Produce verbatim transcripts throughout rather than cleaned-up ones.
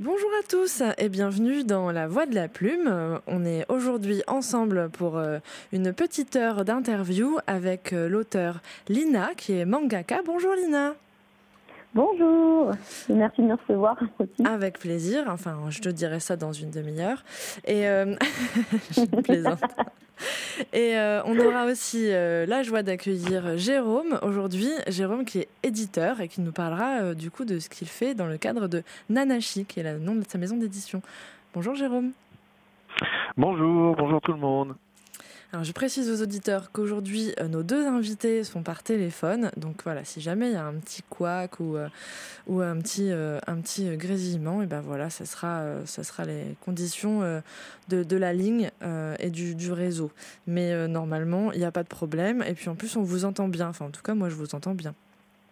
Bonjour à tous et bienvenue dans La Voix de la Plume. On est aujourd'hui ensemble pour une petite heure d'interview avec l'auteure Lina qui est mangaka. Bonjour Lina. Bonjour, merci de me recevoir aussi. Avec plaisir, enfin je te dirai ça dans une demi-heure. Et euh... je plaisante. Et euh, on aura aussi euh, la joie d'accueillir Jérôme aujourd'hui, Jérôme qui est éditeur et qui nous parlera euh, du coup de ce qu'il fait dans le cadre de Nanashi, qui est le nom de sa maison d'édition. Bonjour Jérôme. Bonjour, bonjour tout le monde. Alors je précise aux auditeurs qu'aujourd'hui euh, nos deux invités sont par téléphone, donc voilà, si jamais il y a un petit couac ou, euh, ou un petit, euh, un petit grésillement, et ben voilà, ça sera, euh, ça sera les conditions euh, de, de la ligne euh, et du, du réseau. Mais euh, normalement, il n'y a pas de problème, et puis en plus on vous entend bien, enfin en tout cas moi je vous entends bien.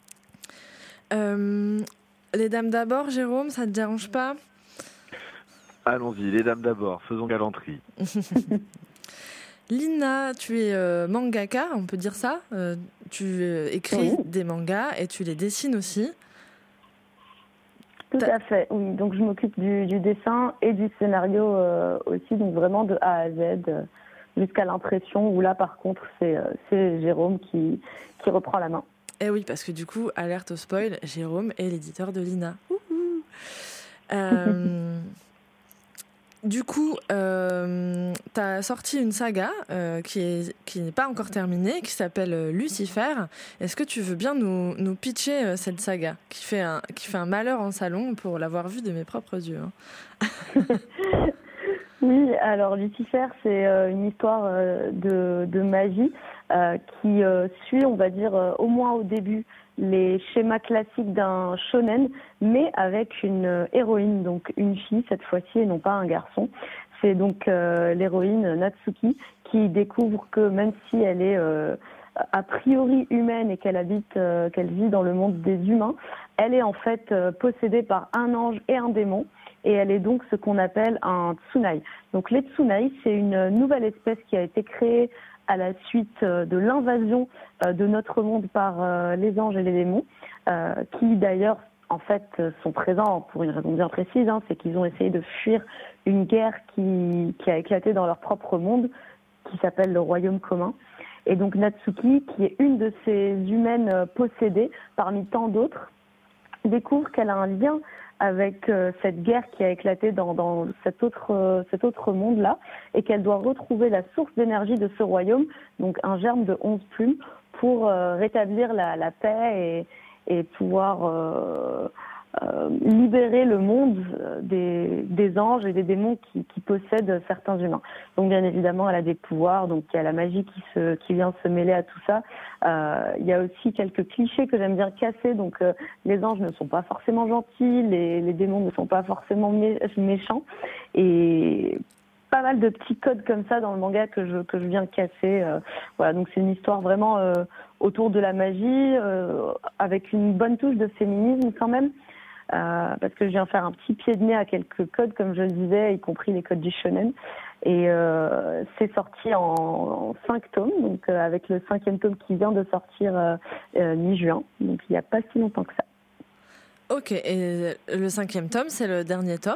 Euh, les dames d'abord, Jérôme, ça te dérange pas ? Allons-y, les dames d'abord, faisons galanterie. Lina, tu es euh, mangaka, on peut dire ça. Euh, tu euh, écris Oui. des mangas et tu les dessines aussi. Tout T'as... à fait, oui. Donc je m'occupe du, du dessin et du scénario euh, aussi, donc vraiment de A à Z euh, jusqu'à l'impression, où là par contre c'est, euh, c'est Jérôme qui, qui reprend la main. Eh oui, parce que du coup, alerte au spoil, Jérôme est l'éditeur de Lina. euh... Du coup, euh, tu as sorti une saga euh, qui est, qui n'est pas encore terminée, qui s'appelle euh, Lucifer. Est-ce que tu veux bien nous, nous pitcher euh, cette saga qui fait, un, qui fait un malheur en salon pour l'avoir vue de mes propres yeux, hein. Oui, alors Lucifer, c'est euh, une histoire euh, de, de magie euh, qui euh, suit, on va dire, euh, au moins au début, les schémas classiques d'un shonen, mais avec une euh, héroïne, donc une fille cette fois-ci et non pas un garçon. C'est donc euh, l'héroïne Natsuki qui découvre que même si elle est euh, a priori humaine et qu'elle habite, euh, qu'elle vit dans le monde des humains, elle est en fait euh, possédée par un ange et un démon. Et elle est donc ce qu'on appelle un tsunai. Donc les tsunai, c'est une nouvelle espèce qui a été créée à la suite de l'invasion de notre monde par les anges et les démons, euh, qui d'ailleurs en fait sont présents pour une raison bien précise, hein, c'est qu'ils ont essayé de fuir une guerre qui, qui a éclaté dans leur propre monde, qui s'appelle le Royaume commun. Et donc Natsuki, qui est une de ces humaines possédées parmi tant d'autres, découvre qu'elle a un lien avec euh, cette guerre qui a éclaté dans, dans cet autre, euh, cet autre monde-là, et qu'elle doit retrouver la source d'énergie de ce royaume, donc un germe de onze plumes, pour euh, rétablir la, la paix et, et pouvoir euh, euh, libérer le monde des, des anges et des démons qui, qui possèdent certains humains. Donc bien évidemment, elle a des pouvoirs, donc il y a la magie qui, se, qui vient se mêler à tout ça. Euh, il y a aussi quelques clichés que j'aime bien casser, donc euh, les anges ne sont pas forcément gentils, les, les démons ne sont pas forcément mé- méchants, et pas mal de petits codes comme ça dans le manga que je, que je viens casser. Euh, voilà, donc c'est une histoire vraiment euh, autour de la magie, euh, avec une bonne touche de féminisme quand même. Euh, parce que je viens faire un petit pied de nez à quelques codes, comme je le disais, y compris les codes du shonen. Et euh, c'est sorti en, en cinq tomes, donc euh, avec le cinquième tome qui vient de sortir euh, euh, mi-juin, donc il n'y a pas si longtemps que ça. Ok, et le cinquième tome, c'est le dernier tome ?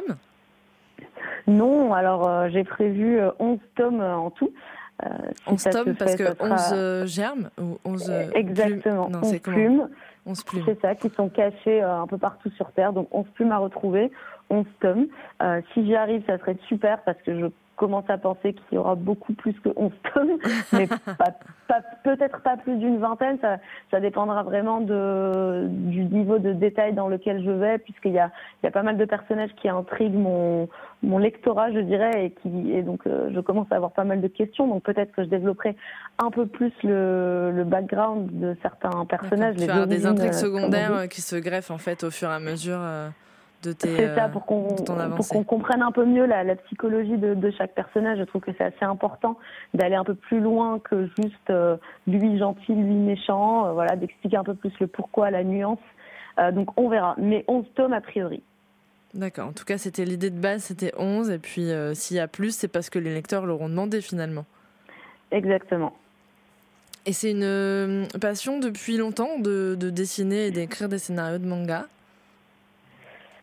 Non, alors euh, j'ai prévu euh, onze tomes euh, en tout. Euh, si onze tomes, fait, parce que sera... onze euh, germes ou onze euh, Exactement, plumes. Non, onze c'est plumes. onze plumes. C'est ça, qui sont cachées euh, un peu partout sur Terre. Donc onze plumes à retrouver, onze tomes. Euh, si j'y arrive, ça serait super parce que je commence à penser qu'il y aura beaucoup plus que onze tomes, mais pas, pas, peut-être pas plus d'une vingtaine. Ça, ça dépendra vraiment de, du niveau de détail dans lequel je vais, puisqu'il y a, il y a pas mal de personnages qui intriguent mon, mon lectorat, je dirais, et, qui, et donc euh, je commence à avoir pas mal de questions. Donc peut-être que je développerai un peu plus le, le background de certains personnages. Tu as des intrigues secondaires qui se greffent en fait au fur et à mesure euh, de tes C'est ça, pour qu'on, pour qu'on comprenne un peu mieux la, la psychologie de, de chaque personnage. Je trouve que c'est assez important d'aller un peu plus loin que juste euh, lui gentil, lui méchant, euh, voilà, d'expliquer un peu plus le pourquoi, la nuance. Euh, donc on verra, mais onze tomes a priori. D'accord, en tout cas c'était l'idée de base, c'était onze, et puis euh, s'il y a plus, c'est parce que les lecteurs l'auront demandé finalement. Exactement. Et c'est une euh, passion depuis longtemps de, de dessiner et d'écrire des scénarios de manga ?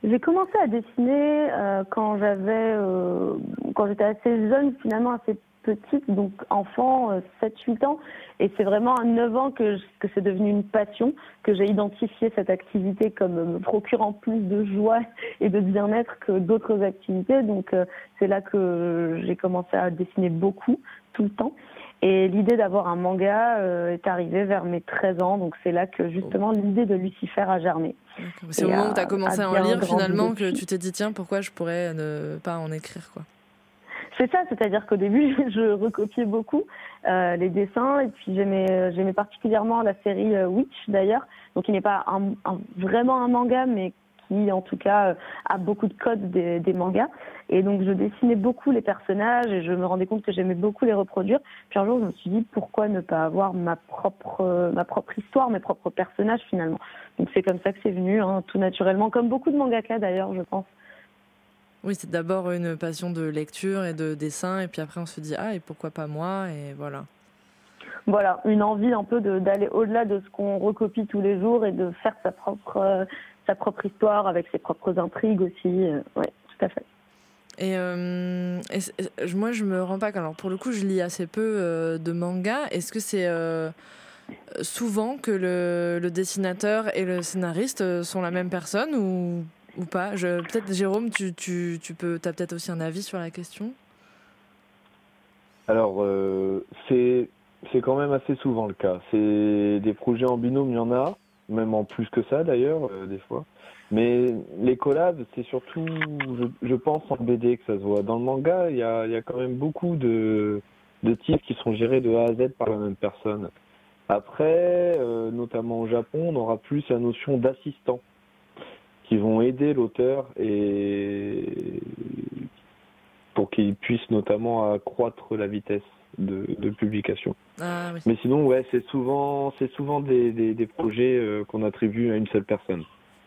J'ai commencé à dessiner euh, quand j'avais, euh, quand j'étais assez jeune, finalement assez petite, donc enfant, euh, sept huit ans. Et c'est vraiment à neuf ans que, je- que c'est devenu une passion, que j'ai identifié cette activité comme me procurant plus de joie et de bien-être que d'autres activités. Donc euh, c'est là que j'ai commencé à dessiner beaucoup, tout le temps. Et l'idée d'avoir un manga euh, est arrivée vers mes treize ans. Donc c'est là que justement l'idée de Lucifer a germé. D'accord. C'est au Et moment a- où tu as commencé a à en bien lire grandi finalement que depuis. tu t'es dit tiens, pourquoi je pourrais ne pas en écrire quoi. C'est ça, c'est-à-dire qu'au début, je recopiais beaucoup euh, les dessins et puis j'aimais, j'aimais particulièrement la série euh, Witch d'ailleurs, donc qui n'est pas un, un, vraiment un manga, mais qui en tout cas euh, a beaucoup de codes des, des mangas. Et donc je dessinais beaucoup les personnages et je me rendais compte que j'aimais beaucoup les reproduire. Puis un jour, je me suis dit pourquoi ne pas avoir ma propre, euh, ma propre histoire, mes propres personnages finalement. Donc c'est comme ça que c'est venu, hein, tout naturellement, comme beaucoup de mangaka d'ailleurs, je pense. Oui, c'est d'abord une passion de lecture et de dessin, et puis après on se dit ah et pourquoi pas moi, et voilà. Voilà, une envie un peu de, d'aller au-delà de ce qu'on recopie tous les jours et de faire sa propre, euh, sa propre histoire avec ses propres intrigues aussi. Euh, oui, tout à fait. Et, euh, et, et moi je me rends pas compte. Alors pour le coup, je lis assez peu euh, de mangas. Est-ce que c'est euh, souvent que le, le dessinateur et le scénariste sont la même personne ou ou pas? Je, peut-être Jérôme, tu, tu, tu peux, t'as peut-être aussi un avis sur la question. Alors, euh, c'est c'est quand même assez souvent le cas. C'est des projets en binôme, il y en a, même en plus que ça d'ailleurs, euh, des fois. Mais les collabs, c'est surtout, je, je pense, en B D que ça se voit. Dans le manga, il y a, il y a quand même beaucoup de, de titres qui sont gérés de A à Z par la même personne. Après, euh, notamment au Japon, on aura plus la notion d'assistant qui vont aider l'auteur et pour qu'il puisse notamment accroître la vitesse de, de publication. Ah oui. Mais sinon, ouais, c'est souvent, c'est souvent des, des, des projets euh, qu'on attribue à une seule personne.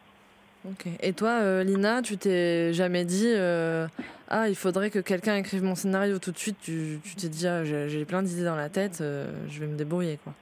Ok. Et toi, euh, Lina, tu t'es jamais dit euh, ah il faudrait que quelqu'un écrive mon scénario tout de suite. Tu, tu t'es dit ah, j'ai, j'ai plein d'idées dans la tête, euh, je vais me débrouiller quoi.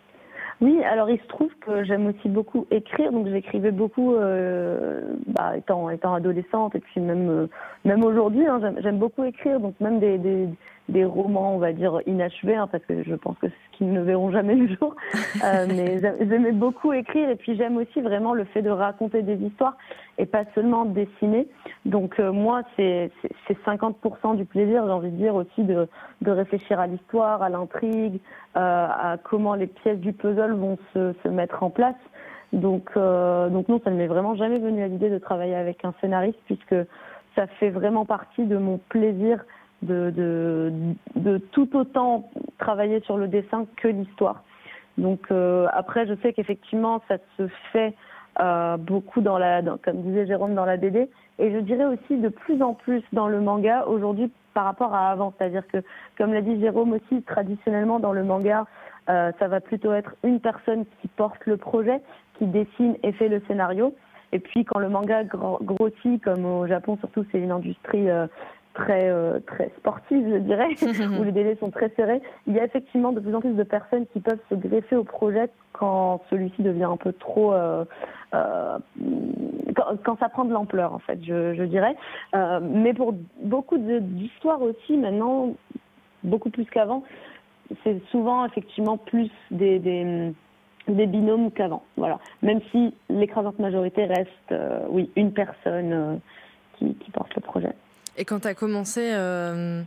Oui, alors il se trouve que j'aime aussi beaucoup écrire, donc j'écrivais beaucoup euh, bah, étant, étant adolescente et puis même, euh, même aujourd'hui, hein, j'aime, j'aime beaucoup écrire, donc même des, des, des romans, on va dire, inachevés, hein, parce que je pense que c'est ce qu'ils ne verront jamais le jour, euh, mais j'aimais beaucoup écrire et puis j'aime aussi vraiment le fait de raconter des histoires et pas seulement dessiner. Donc euh, moi, c'est, c'est, c'est cinquante pour cent du plaisir, j'ai envie de dire aussi, de, de réfléchir à l'histoire, à l'intrigue, euh, à comment les pièces du puzzle vont se, se mettre en place. Donc, euh, donc non, ça ne m'est vraiment jamais venu à l'idée de travailler avec un scénariste puisque ça fait vraiment partie de mon plaisir de, de, de tout autant travailler sur le dessin que l'histoire. Donc euh, après, je sais qu'effectivement, ça se fait euh, beaucoup dans la, dans, comme disait Jérôme, dans la B D, et je dirais aussi de plus en plus dans le manga aujourd'hui par rapport à avant. C'est-à-dire que, comme l'a dit Jérôme aussi, traditionnellement dans le manga, euh, ça va plutôt être une personne qui porte le projet, qui dessine et fait le scénario. Et puis quand le manga gro- grossit, comme au Japon surtout, c'est une industrie euh, très euh, très sportive, je dirais, où les délais sont très serrés, il y a effectivement de plus en plus de personnes qui peuvent se greffer au projet quand celui-ci devient un peu trop euh, euh, quand, quand ça prend de l'ampleur, en fait, je, je dirais. Euh, mais pour beaucoup de, d'histoires aussi, maintenant, beaucoup plus qu'avant, c'est souvent effectivement plus des, des, des binômes qu'avant. Voilà. Même si l'écrasante majorité reste, euh, oui, une personne euh, qui, qui porte le projet. Et quand tu as commencé euh,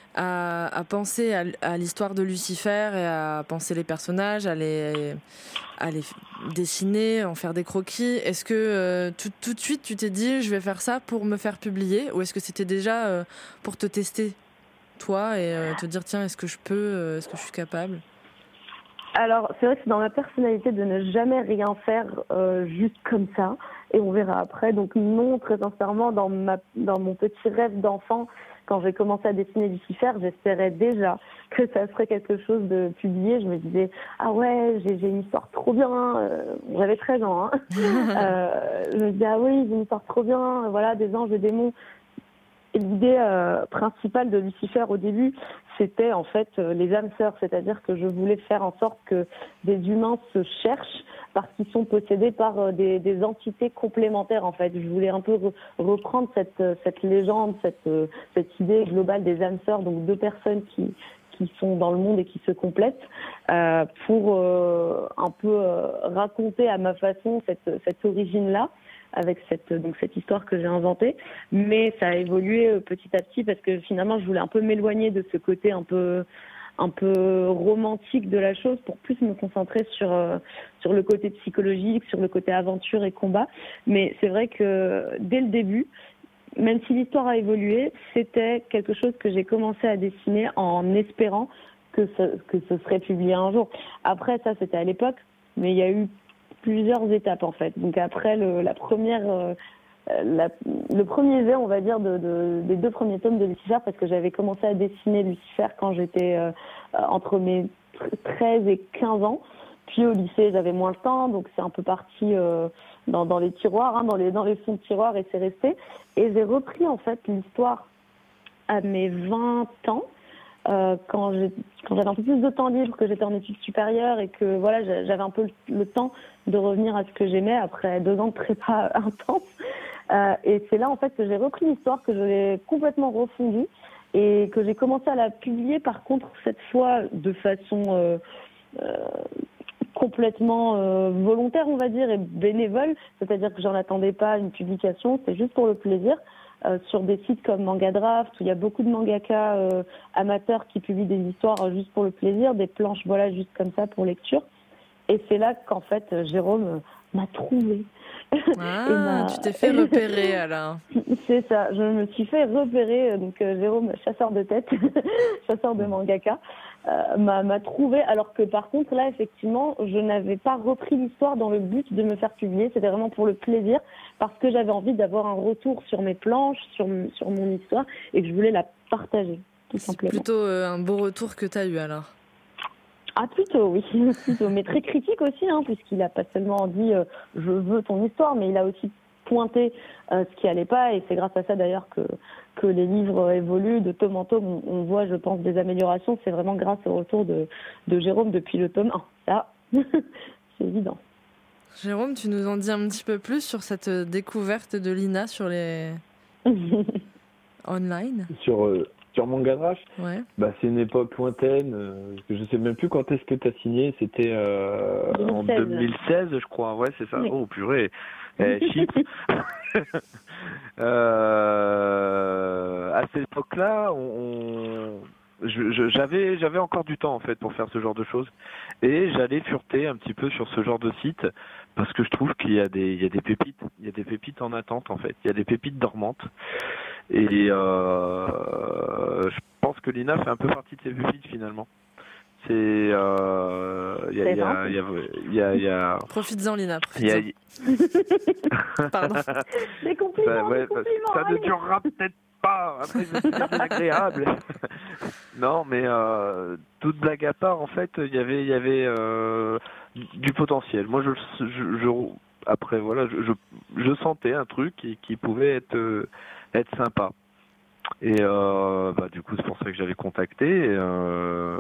à, à penser à, à l'histoire de Lucifer et à penser les personnages, à les, à les dessiner, en faire des croquis, est-ce que euh, tout, tout de suite tu t'es dit je vais faire ça pour me faire publier, ou est-ce que c'était déjà euh, pour te tester toi et euh, te dire tiens est-ce que je peux, euh, est-ce que je suis capable? Alors, c'est vrai que c'est dans ma personnalité de ne jamais rien faire euh, juste comme ça, et on verra après. Donc non, très sincèrement, dans, ma, dans mon petit rêve d'enfant, quand j'ai commencé à dessiner Lucifer, j'espérais déjà que ça serait quelque chose de publié. Je me disais, ah ouais, j'ai, j'ai une histoire trop bien. Euh, j'avais treize ans, hein. euh, je me disais, ah oui, j'ai une histoire trop bien, voilà, des anges, des démons. l'idée euh, principale de Lucifer au début, c'était en fait euh, les âmes sœurs, c'est-à-dire que je voulais faire en sorte que des humains se cherchent parce qu'ils sont possédés par euh, des, des entités complémentaires en fait. Je voulais un peu re- reprendre cette, euh, cette légende, cette, euh, cette idée globale des âmes sœurs, donc deux personnes qui qui sont dans le monde et qui se complètent, euh, pour euh, un peu euh, raconter à ma façon cette, cette origine-là, avec cette, donc cette histoire que j'ai inventée. Mais ça a évolué petit à petit parce que finalement, je voulais un peu m'éloigner de ce côté un peu, un peu romantique de la chose pour plus me concentrer sur, euh, sur le côté psychologique, sur le côté aventure et combat. Mais c'est vrai que dès le début, même si l'histoire a évolué, c'était quelque chose que j'ai commencé à dessiner en espérant que ce, que ce serait publié un jour. Après, ça, c'était à l'époque, mais il y a eu plusieurs étapes, en fait. Donc après, le, la première, euh, la, le premier jet, on va dire, de, de, des deux premiers tomes de Lucifer, parce que j'avais commencé à dessiner Lucifer quand j'étais euh, entre mes treize et quinze ans. Puis au lycée, j'avais moins le temps, donc c'est un peu parti euh, dans, dans les tiroirs, hein, dans les dans les fonds de tiroirs, et c'est resté. Et j'ai repris en fait l'histoire à mes vingt ans, euh, quand j'ai quand j'avais un peu plus de temps libre, que j'étais en études supérieures et que voilà, j'avais un peu le, le temps de revenir à ce que j'aimais après deux ans de prépa intense. Euh, et c'est là en fait que j'ai repris l'histoire, que je l'ai complètement refondue et que j'ai commencé à la publier. Par contre, cette fois de façon euh, euh, complètement euh, volontaire, on va dire, et bénévole, c'est-à-dire que j'en attendais pas une publication, c'est juste pour le plaisir, euh, sur des sites comme Mangadraft, où il y a beaucoup de mangaka euh, amateurs qui publient des histoires euh, juste pour le plaisir, des planches, voilà, juste comme ça pour lecture. Et c'est là qu'en fait, Jérôme euh, m'a trouvé. Ah, tu t'es fait repérer, alors. C'est ça, je me suis fait repérer, donc euh, Jérôme, chasseur de tête, chasseur de mangaka, euh, m'a, m'a trouvé, alors que par contre, là, effectivement, je n'avais pas repris l'histoire dans le but de me faire publier, c'était vraiment pour le plaisir, parce que j'avais envie d'avoir un retour sur mes planches, sur, sur mon histoire, et que je voulais la partager, tout simplement. C'est plutôt euh, un beau retour que tu as eu, alors. Ah plutôt, oui, plutôt, mais très critique aussi, hein, puisqu'il n'a pas seulement dit euh, « je veux ton histoire », mais il a aussi pointé euh, ce qui allait pas, et c'est grâce à ça d'ailleurs que que les livres évoluent. De tome en tome, on, on voit, je pense, des améliorations. C'est vraiment grâce au retour de, de Jérôme depuis le tome un. Ça, c'est évident. Jérôme, tu nous en dis un petit peu plus sur cette découverte de Lina sur les online Sur euh, sur Mangadraft, ouais. Bah c'est une époque lointaine. Euh, je sais même plus quand est-ce que tu as signé. C'était euh, en deux mille seize, je crois. Ouais, c'est ça. Oui. Oh purée. Eh, chip. euh, à cette époque-là, on, je, je, j'avais, j'avais encore du temps en fait pour faire ce genre de choses, et j'allais fureter un petit peu sur ce genre de site parce que je trouve qu'il y a des, il y a des pépites, il y a des pépites en attente en fait, il y a des pépites dormantes, et euh, je pense que Lina fait un peu partie de ces pépites finalement. C'est euh, il y a il y a il y a il y a, y a profites-en Lina, profites-en. Y a... Pardon. Des compliments, bah, ouais, des compliments. Ça ne durera peut-être pas. Après, c'est désagréable. Non, mais euh, toute blague à part, en fait, il y avait il y avait euh, du potentiel. Moi, je, je, je après voilà, je, je je sentais un truc qui qui pouvait être euh, être sympa. Et euh, bah, du coup, c'est pour ça que j'avais contacté. Euh,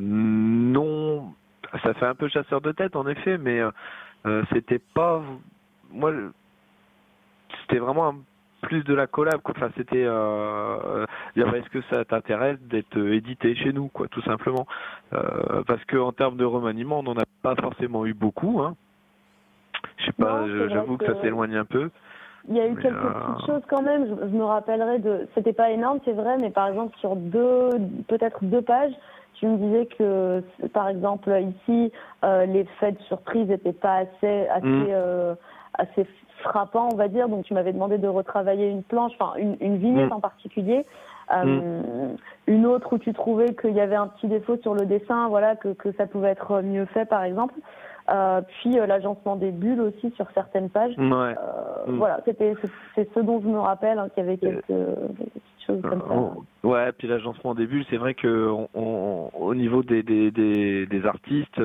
non, ça fait un peu chasseur de tête, en effet, mais euh, c'était pas... Moi, c'était vraiment un, plus de la collab, quoi. Enfin, c'était... Euh, est-ce que ça t'intéresse d'être édité chez nous, quoi, tout simplement. Euh, parce qu'en termes de remaniement, on n'en a pas forcément eu beaucoup. Hein. Je sais pas, non, j'avoue que... que ça s'éloigne un peu. Il y a eu mais quelques euh... petites choses quand même, je, je me rappellerai de... C'était pas énorme, c'est vrai, mais par exemple sur deux, peut-être deux pages, tu me disais que, par exemple, ici, euh, les faits de surprise n'étaient pas assez, assez, mmh. euh, assez frappants, on va dire, donc tu m'avais demandé de retravailler une planche, enfin une, une vignette mmh. en particulier, euh, mmh. une autre où tu trouvais qu'il y avait un petit défaut sur le dessin, voilà, que, que ça pouvait être mieux fait, par exemple. Euh, puis euh, l'agencement des bulles aussi sur certaines pages. Ouais. Euh, mmh. Voilà, c'était c'est, c'est ce dont je me rappelle, hein, qu'il y avait quelques, euh, quelques petites choses comme ça. Ouais, puis l'agencement des bulles, c'est vrai que on, on, au niveau des des des, des artistes,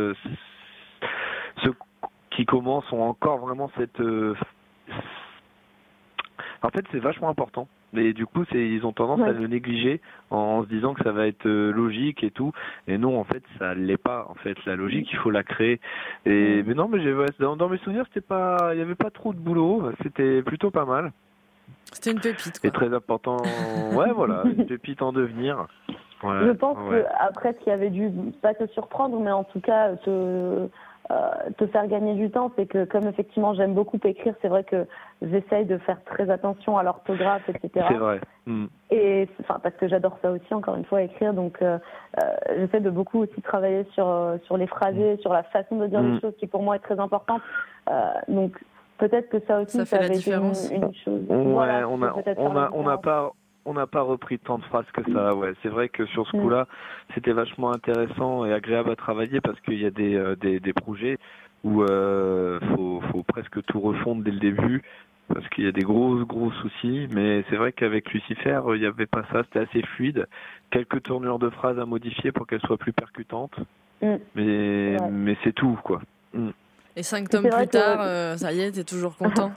ceux qui commencent ont encore vraiment cette euh, En fait, c'est vachement important. Et du coup, c'est, ils ont tendance Ouais. à le négliger en, en se disant que ça va être euh, logique et tout. Et non, en fait, ça l'est pas. En fait, la logique, il faut la créer. Et mais non, mais j'ai, ouais, dans, dans mes souvenirs, c'était pas, il y avait pas trop de boulot. C'était plutôt pas mal. C'était une pépite, Et quoi. très important. Ouais, voilà, une pépite en devenir. Ouais, Je pense ouais. que après, ce qui avait dû pas te surprendre, mais en tout cas te, euh, te faire gagner du temps, c'est que comme effectivement j'aime beaucoup écrire, c'est vrai que j'essaye de faire très attention à l'orthographe, et cetera. C'est vrai. Mm. Et enfin parce que j'adore ça aussi, encore une fois, écrire. Donc euh, euh, j'essaie de beaucoup aussi travailler sur euh, sur les phrasés, sur la façon de dire Mm. les choses, qui pour moi est très importante. Euh, donc peut-être que ça aussi, Ça ça, fait la avait été différence. une, une chose. Ouais, Voilà, on ça a, peut peut-être on faire la a, on n'a différence. pas, on n'a pas repris tant de phrases que ça. Ouais, c'est vrai que sur ce Mm. coup-là, c'était vachement intéressant et agréable à travailler parce qu'il y a des, euh, des, des projets où euh, faut, faut presque tout refondre dès le début parce qu'il y a des gros, gros soucis. Mais c'est vrai qu'avec Lucifer, il n'y avait pas ça. C'était assez fluide. Quelques tournures de phrases à modifier pour qu'elles soient plus percutantes. Mm. Mais, Ouais. mais c'est tout, quoi. Mm. Et cinq C'est tomes vrai plus que- tard, euh, ça y est, t'es toujours content.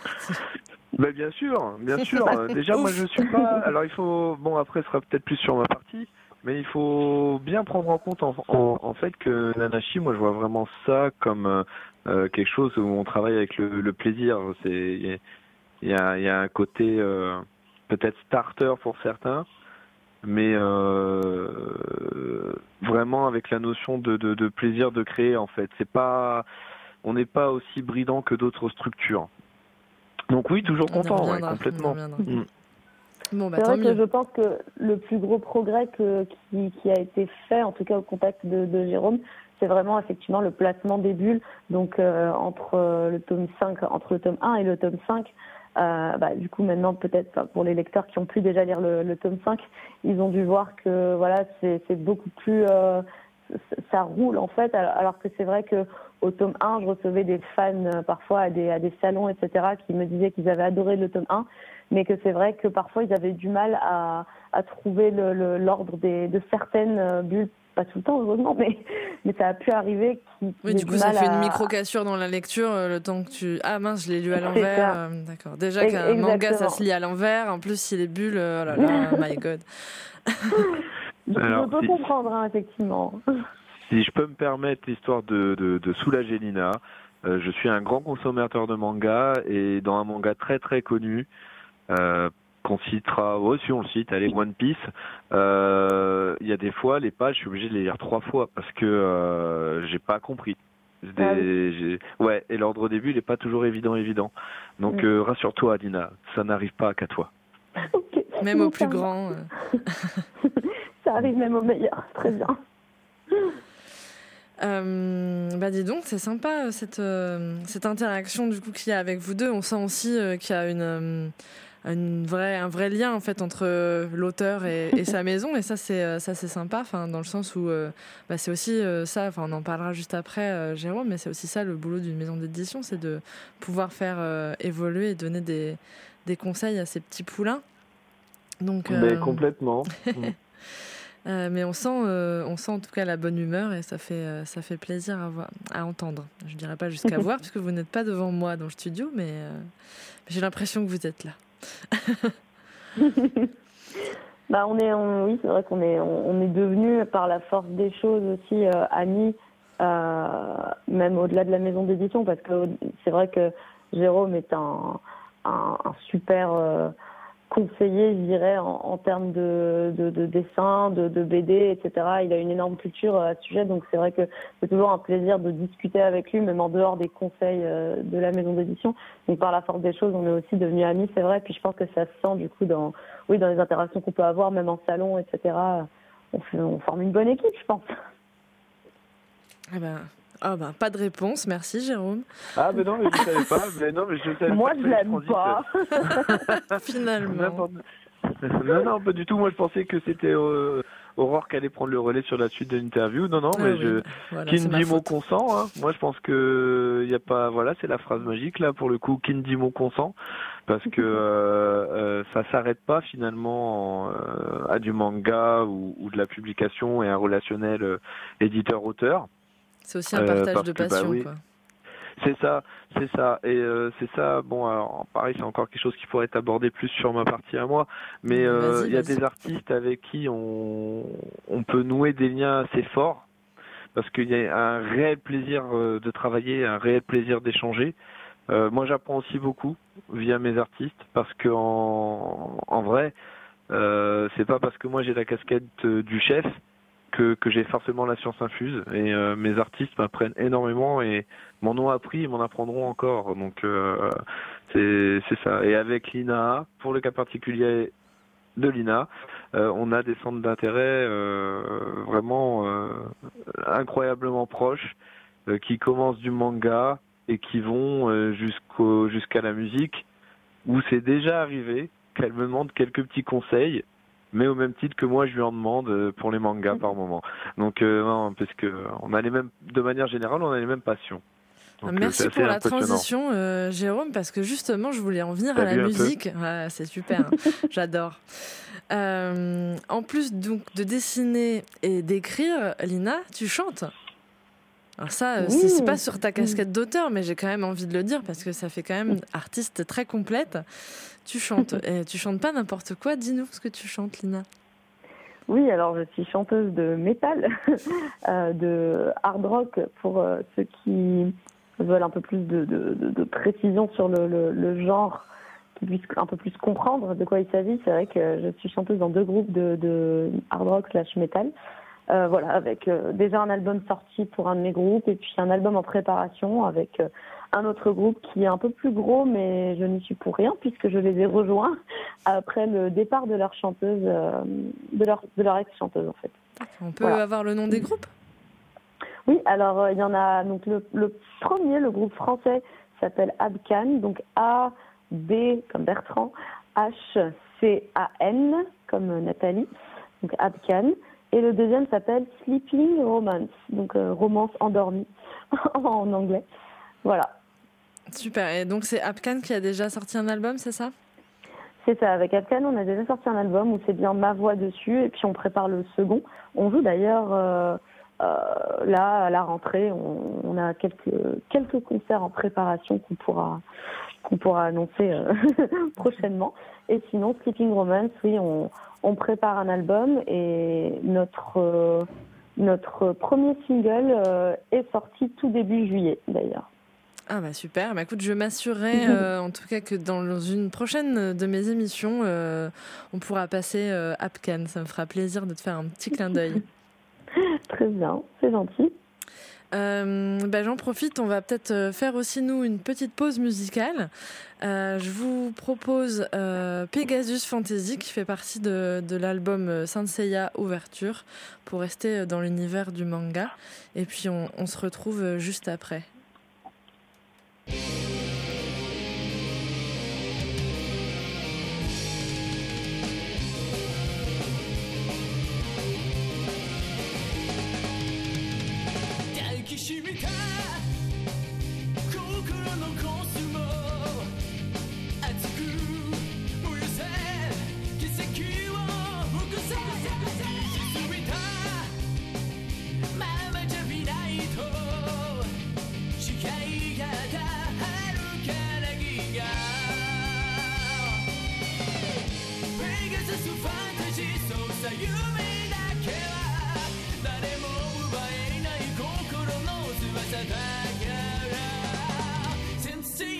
Ben bien sûr, bien sûr. Euh, Déjà, moi, Ouf. je suis pas. Alors, il faut. Bon, après, ce sera peut-être plus sur ma partie, mais il faut bien prendre en compte en, en, en fait que Nanashi, moi, je vois vraiment ça comme euh, euh, quelque chose où on travaille avec le, le plaisir. C'est il y a, il y a, il y a un côté euh, peut-être starter pour certains, mais euh, vraiment avec la notion de, de, de plaisir de créer. En fait, c'est pas. On n'est pas aussi bridant que d'autres structures. Donc oui, toujours On y content, ouais, reviendra, on y complètement. reviendra. Mm. Bon, bah C'est tant vrai que mieux. je pense que le plus gros progrès que, qui, qui a été fait, en tout cas au contact de, de Jérôme, c'est vraiment effectivement le placement des bulles. Donc euh, entre euh, le tome cinq, entre le tome un et le tome cinq, euh, bah, du coup maintenant peut-être enfin, pour les lecteurs qui ont pu déjà lire le, le tome cinq, ils ont dû voir que voilà c'est, c'est beaucoup plus euh, ça roule en fait, alors que c'est vrai que au tome un, je recevais des fans euh, parfois à des, à des salons, et cetera, qui me disaient qu'ils avaient adoré le tome un, mais que c'est vrai que parfois ils avaient du mal à, à trouver le, le, l'ordre des, de certaines euh, bulles, pas tout le temps heureusement, mais, mais ça a pu arriver. Qui, Oui, du coup, ça fait une micro-cassure dans la lecture, euh, le temps que tu... Ah mince, je l'ai lu à l'envers. Euh, d'accord. Déjà Ex- qu'un manga, exactement. ça se lit à l'envers. En plus, si les bulles, euh, oh là là, my god. je, Alors, je peux si- comprendre, hein, effectivement. Si je peux me permettre, histoire de, de, de soulager Lina, euh, je suis un grand consommateur de manga et dans un manga très très connu, euh, qu'on citera, oh, si on le cite, allez, One Piece, euh, il y a des fois, les pages, je suis obligé de les lire trois fois parce que euh, j'ai pas compris. J'ai des- Ah oui. j'ai- Ouais, et l'ordre au début, il est pas toujours évident, évident. Donc Mm. euh, rassure-toi, Lina, ça n'arrive pas qu'à toi. Okay. Même Non, au plus ça va. grand. euh. Ça arrive même au meilleur, très bien. Euh, bah dis donc, c'est sympa euh, cette, euh, cette interaction du coup qu'il y a avec vous deux. On sent aussi euh, qu'il y a une, euh, une vraie, un vrai lien en fait entre euh, l'auteur et, et sa maison, et ça c'est euh, ça c'est sympa. Enfin, dans le sens où euh, bah, c'est aussi euh, ça. Enfin, on en parlera juste après, euh, Jérôme, mais c'est aussi ça le boulot d'une maison d'édition, c'est de pouvoir faire euh, évoluer et donner des, des conseils à ces petits poulains. Donc, Mais euh, complètement. Mm. Euh, mais on sent, euh, on sent en tout cas la bonne humeur et ça fait, euh, ça fait plaisir à, voir, à entendre. Je dirais pas jusqu'à voir puisque vous n'êtes pas devant moi dans le studio, mais euh, j'ai l'impression que vous êtes là. Bah on est, on, oui, c'est vrai qu'on est, on, on est devenus par la force des choses aussi euh, amis, euh, même au-delà de la maison d'édition, parce que c'est vrai que Jérôme est un, un, un super euh, conseiller, je dirais, en, en termes de, de, de dessin, de, de B D, et cetera. Il a une énorme culture à ce sujet, donc c'est vrai que c'est toujours un plaisir de discuter avec lui, même en dehors des conseils euh, de la maison d'édition. Donc par la force des choses, on est aussi devenus amis, c'est vrai. Puis je pense que ça se sent du coup dans, oui, dans les interactions qu'on peut avoir, même en salon, et cetera. On, fait, on forme une bonne équipe, je pense. Eh ben, oh ben, pas de réponse, merci Jérôme. Ah, mais non, mais je savais pas. Mais non, mais je savais Moi, pas je que fallait l'aime transit. pas. Finalement. N'importe- Non, non, pas du tout. Moi, je pensais que c'était euh, Aurore qui allait prendre le relais sur la suite de l'interview. Non, non, Ah mais oui, je. bah, voilà, Qui c'est ne ma dit mot faute. consent, hein. Moi je pense que il y a pas, voilà, c'est la phrase magique là pour le coup. Qui ne dit mot consent, parce que euh, euh, ça s'arrête pas finalement en, euh, à du manga ou, ou de la publication et un relationnel euh, éditeur-auteur. C'est aussi un Euh, partage parce de que, bah passion, oui, quoi. C'est ça, c'est ça. Et euh, c'est ça, bon, alors pareil, c'est encore quelque chose qui pourrait être abordé plus sur ma partie à moi, mais euh, il y a des artistes avec qui on, on peut nouer des liens assez forts, parce qu'il y a un réel plaisir de travailler, un réel plaisir d'échanger. Euh, moi, j'apprends aussi beaucoup via mes artistes, parce que en, en vrai, euh, c'est pas parce que moi j'ai la casquette euh, du chef que, que j'ai forcément la science infuse, et euh, mes artistes m'apprennent énormément et m'en ont appris et m'en apprendront encore. Donc euh, c'est c'est ça. Et avec l'I N A A, pour le cas particulier de l'I N A A, euh, on a des centres d'intérêt euh, vraiment euh, incroyablement proches, euh, qui commencent du manga et qui vont euh, jusqu'au jusqu'à la musique, où c'est déjà arrivé qu'elle me demande quelques petits conseils, mais au même titre que moi je lui en demande pour les mangas par moment. Donc euh, non, parce que on a les mêmes, de manière générale, on a les mêmes passions. Donc, merci euh, pour la transition, euh, Jérôme, parce que justement, je voulais en venir T'as à la musique. Ouais, c'est super, hein. J'adore. Euh, en plus donc de dessiner et d'écrire, Lina, tu chantes. Alors ça, oui. c'est, c'est pas sur ta casquette d'auteur, mais j'ai quand même envie de le dire parce que ça fait quand même artiste très complète. Tu chantes, et tu chantes pas n'importe quoi. Dis-nous ce que tu chantes, Lina. Oui, alors je suis chanteuse de métal, euh, de hard rock pour euh, ceux qui veulent un peu plus de, de, de, de précision sur le, le, le genre, qui puissent un peu plus comprendre de quoi il s'agit. C'est vrai que je suis chanteuse dans deux groupes de, de hard rock slash métal. Euh, voilà, avec euh, déjà un album sorti pour un de mes groupes et puis un album en préparation avec euh, un autre groupe qui est un peu plus gros, mais je n'y suis pour rien puisque je les ai rejoints après le départ de leur chanteuse, euh, de leur de leur ex-chanteuse en fait. On peut voilà. avoir le nom des groupes ? Oui, alors il euh, y en a donc le, le premier, le groupe français s'appelle Abcan, donc A B comme Bertrand, H C A N comme Nathalie, donc Abcan. Et le deuxième s'appelle Sleeping Romance, donc euh, romance endormie en anglais. Voilà. Super. Et donc c'est Abcan qui a déjà sorti un album, c'est ça ? C'est ça. Avec Abcan, on a déjà sorti un album où c'est bien ma voix dessus, et puis on prépare le second. On joue d'ailleurs euh, euh, là à la rentrée. On, on a quelques quelques concerts en préparation qu'on pourra qu'on pourra annoncer euh, prochainement. Et sinon, Sleeping Romance, oui, on On prépare un album et notre, euh, notre premier single euh, est sorti tout début juillet d'ailleurs. Ah bah super, bah écoute, je m'assurerai euh, en tout cas que dans une prochaine de mes émissions, euh, on pourra passer euh, Abcan. Ça me fera plaisir de te faire un petit clin d'œil. Très bien, c'est gentil. Euh, bah j'en profite, on va peut-être faire aussi nous une petite pause musicale. Euh, je vous propose euh, Pegasus Fantasy qui fait partie de, de l'album Saint Seiya Ouverture pour rester dans l'univers du manga. Et puis on, on se retrouve juste après. See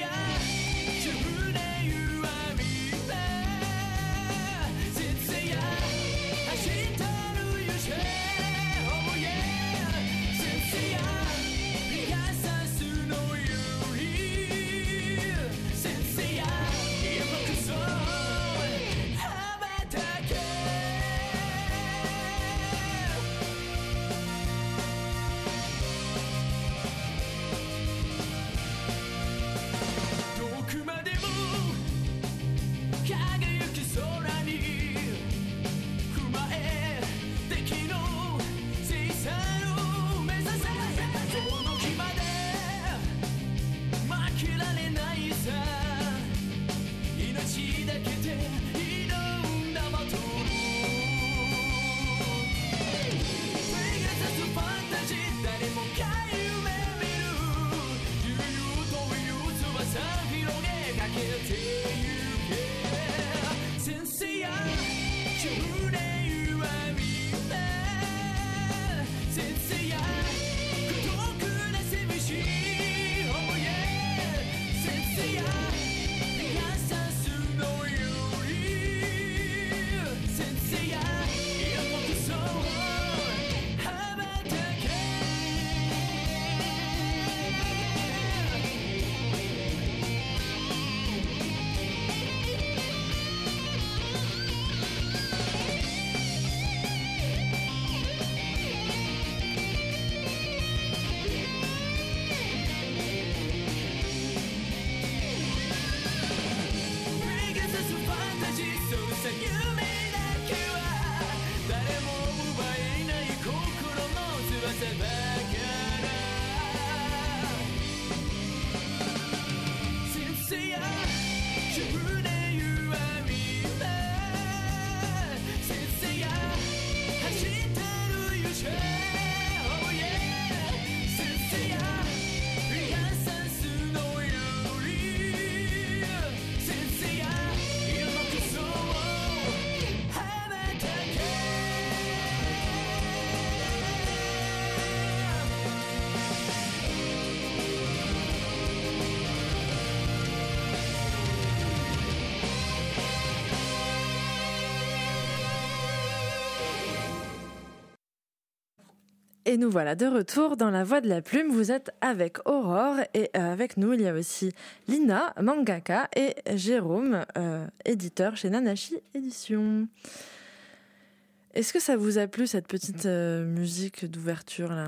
Et nous voilà de retour dans la Voix de la Plume. Vous êtes avec Aurore et euh, avec nous il y a aussi Lina, mangaka, et Jérôme, euh, éditeur chez Nanashi Éditions. Est-ce que ça vous a plu cette petite euh, musique d'ouverture là ?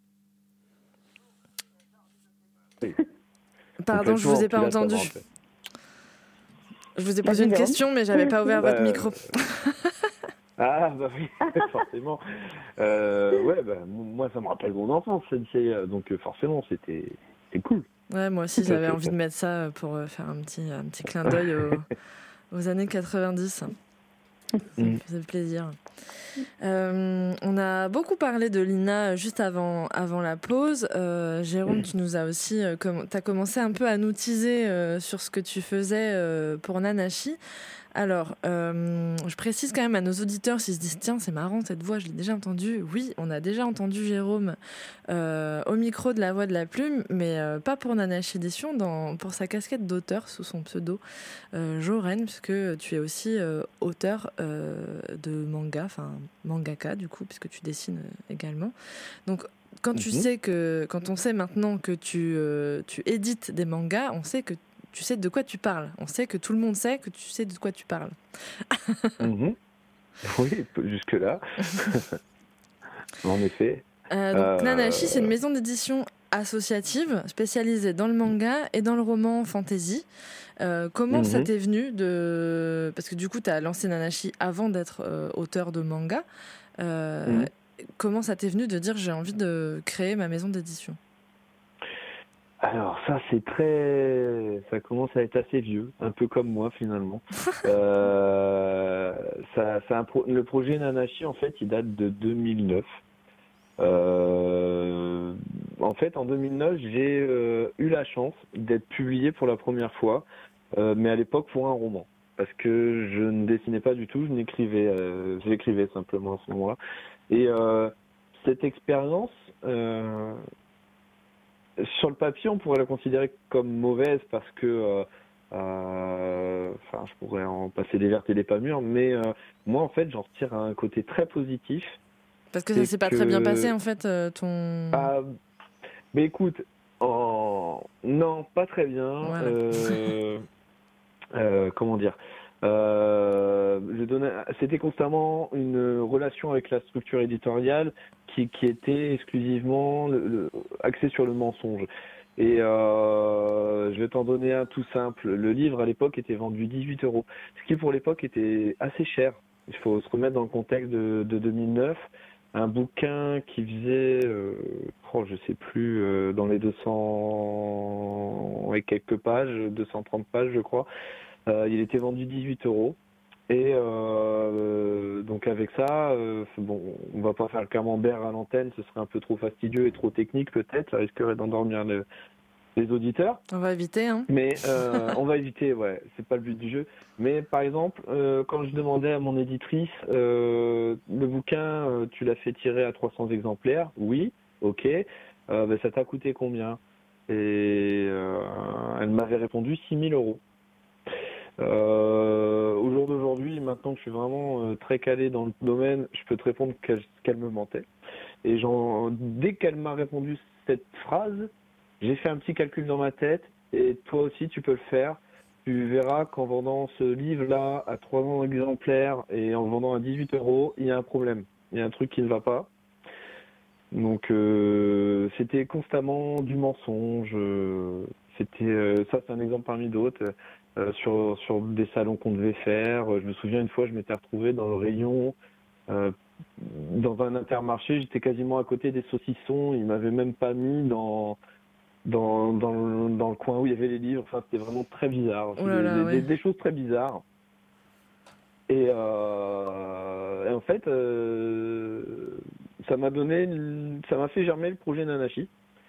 Oui. Pardon, je vous ai pas entendu. Je vous ai posé une question, mais j'avais pas ouvert bah, votre micro. Ah bah oui, forcément. Euh, ouais, bah, moi ça me rappelle mon enfance, Sensei, donc forcément c'était, c'était cool. Ouais, moi aussi j'avais envie de mettre ça pour faire un petit, un petit clin d'œil aux, aux années quatre-vingt-dix. Ça me faisait plaisir. Euh, on a beaucoup parlé de Lina juste avant, avant la pause. Euh, Jérôme, tu nous as aussi, euh, com- t'as commencé un peu à nous teaser euh, sur ce que tu faisais euh, pour Nanashi. Alors, euh, je précise quand même à nos auditeurs s'ils se disent tiens, c'est marrant cette voix, je l'ai déjà entendue. Oui, on a déjà entendu Jérôme euh, au micro de la Voix de la Plume, mais euh, pas pour Nanashi Éditions, dans, pour sa casquette d'auteur sous son pseudo euh, Joren, puisque tu es aussi euh, auteur euh, de manga, enfin mangaka du coup, puisque tu dessines euh, également. Donc, quand tu mm-hmm. sais que, quand on sait maintenant que tu, euh, tu édites des mangas, on sait que tu sais de quoi tu parles. On sait que tout le monde sait que tu sais de quoi tu parles. mmh. Oui, jusque-là. En effet. Euh, donc, euh... Nanashi, c'est une maison d'édition associative spécialisée dans le manga et dans le roman fantasy. Euh, comment mmh. ça t'est venu de... Parce que du coup, tu as lancé Nanashi avant d'être euh, auteur de manga. Euh, mmh. Comment ça t'est venu de dire j'ai envie de créer ma maison d'édition ? Alors ça c'est très, ça commence à être assez vieux, un peu comme moi finalement. euh, ça, ça un pro... Le projet Nanashi en fait il date de deux mille neuf. Euh... En fait en deux mille neuf j'ai euh, eu la chance d'être publié pour la première fois, euh, mais à l'époque pour un roman, parce que je ne dessinais pas du tout, je n'écrivais, euh, j'écrivais simplement à ce moment-là. Et euh, cette expérience. Euh... Sur le papier, on pourrait la considérer comme mauvaise parce que, euh, euh, enfin, je pourrais en passer des vertes et des pas mûres, mais euh, moi, en fait, j'en retire un côté très positif. Parce que ça s'est pas que... très bien passé, en fait, euh, ton... Ah, mais écoute, en... non, pas très bien. Voilà. Euh, euh, comment dire euh, je donnais, c'était constamment une relation avec la structure éditoriale qui, qui était exclusivement le, le, axée sur le mensonge. Et euh, je vais t'en donner un tout simple. Le livre à l'époque était vendu dix-huit euros, ce qui pour l'époque était assez cher. Il faut se remettre dans le contexte de, de deux mille neuf. Un bouquin qui faisait, euh, oh, je sais plus, euh, dans les deux cents et quelques pages, deux cent trente pages, je crois. Euh, il était vendu dix-huit euros. Et euh, donc avec ça, euh, bon, on va pas faire le camembert à l'antenne, ce serait un peu trop fastidieux et trop technique peut-être, ça risquerait d'endormir le, les auditeurs. On va éviter, hein. Mais euh, on va éviter, ouais, c'est pas le but du jeu. Mais par exemple, euh, quand je demandais à mon éditrice, euh, le bouquin, euh, tu l'as fait tirer à trois cents exemplaires, oui, ok, euh, ben, ça t'a coûté combien ? Et euh, elle m'avait répondu six mille euros. Euh, au jour d'aujourd'hui, maintenant que je suis vraiment euh, très calé dans le domaine, je peux te répondre qu'elle, qu'elle me mentait. Et genre, dès qu'elle m'a répondu cette phrase, j'ai fait un petit calcul dans ma tête, et toi aussi tu peux le faire. Tu verras qu'en vendant ce livre-là à trois cents exemplaires et en le vendant à dix-huit euros, il y a un problème. Il y a un truc qui ne va pas. Donc euh, c'était constamment du mensonge. C'était euh, ça, c'est un exemple parmi d'autres. euh, sur, sur des salons qu'on devait faire. Je me souviens une fois, je m'étais retrouvé dans le rayon, euh, dans un Intermarché, j'étais quasiment à côté des saucissons, ils m'avaient même pas mis dans, dans, dans, le, dans le coin où il y avait les livres. Enfin, c'était vraiment très bizarre. Oh là là, des, ouais. des, des choses très bizarres. Et, euh, et en fait, euh, ça m'a donné, ça m'a fait germer le projet Nanashi,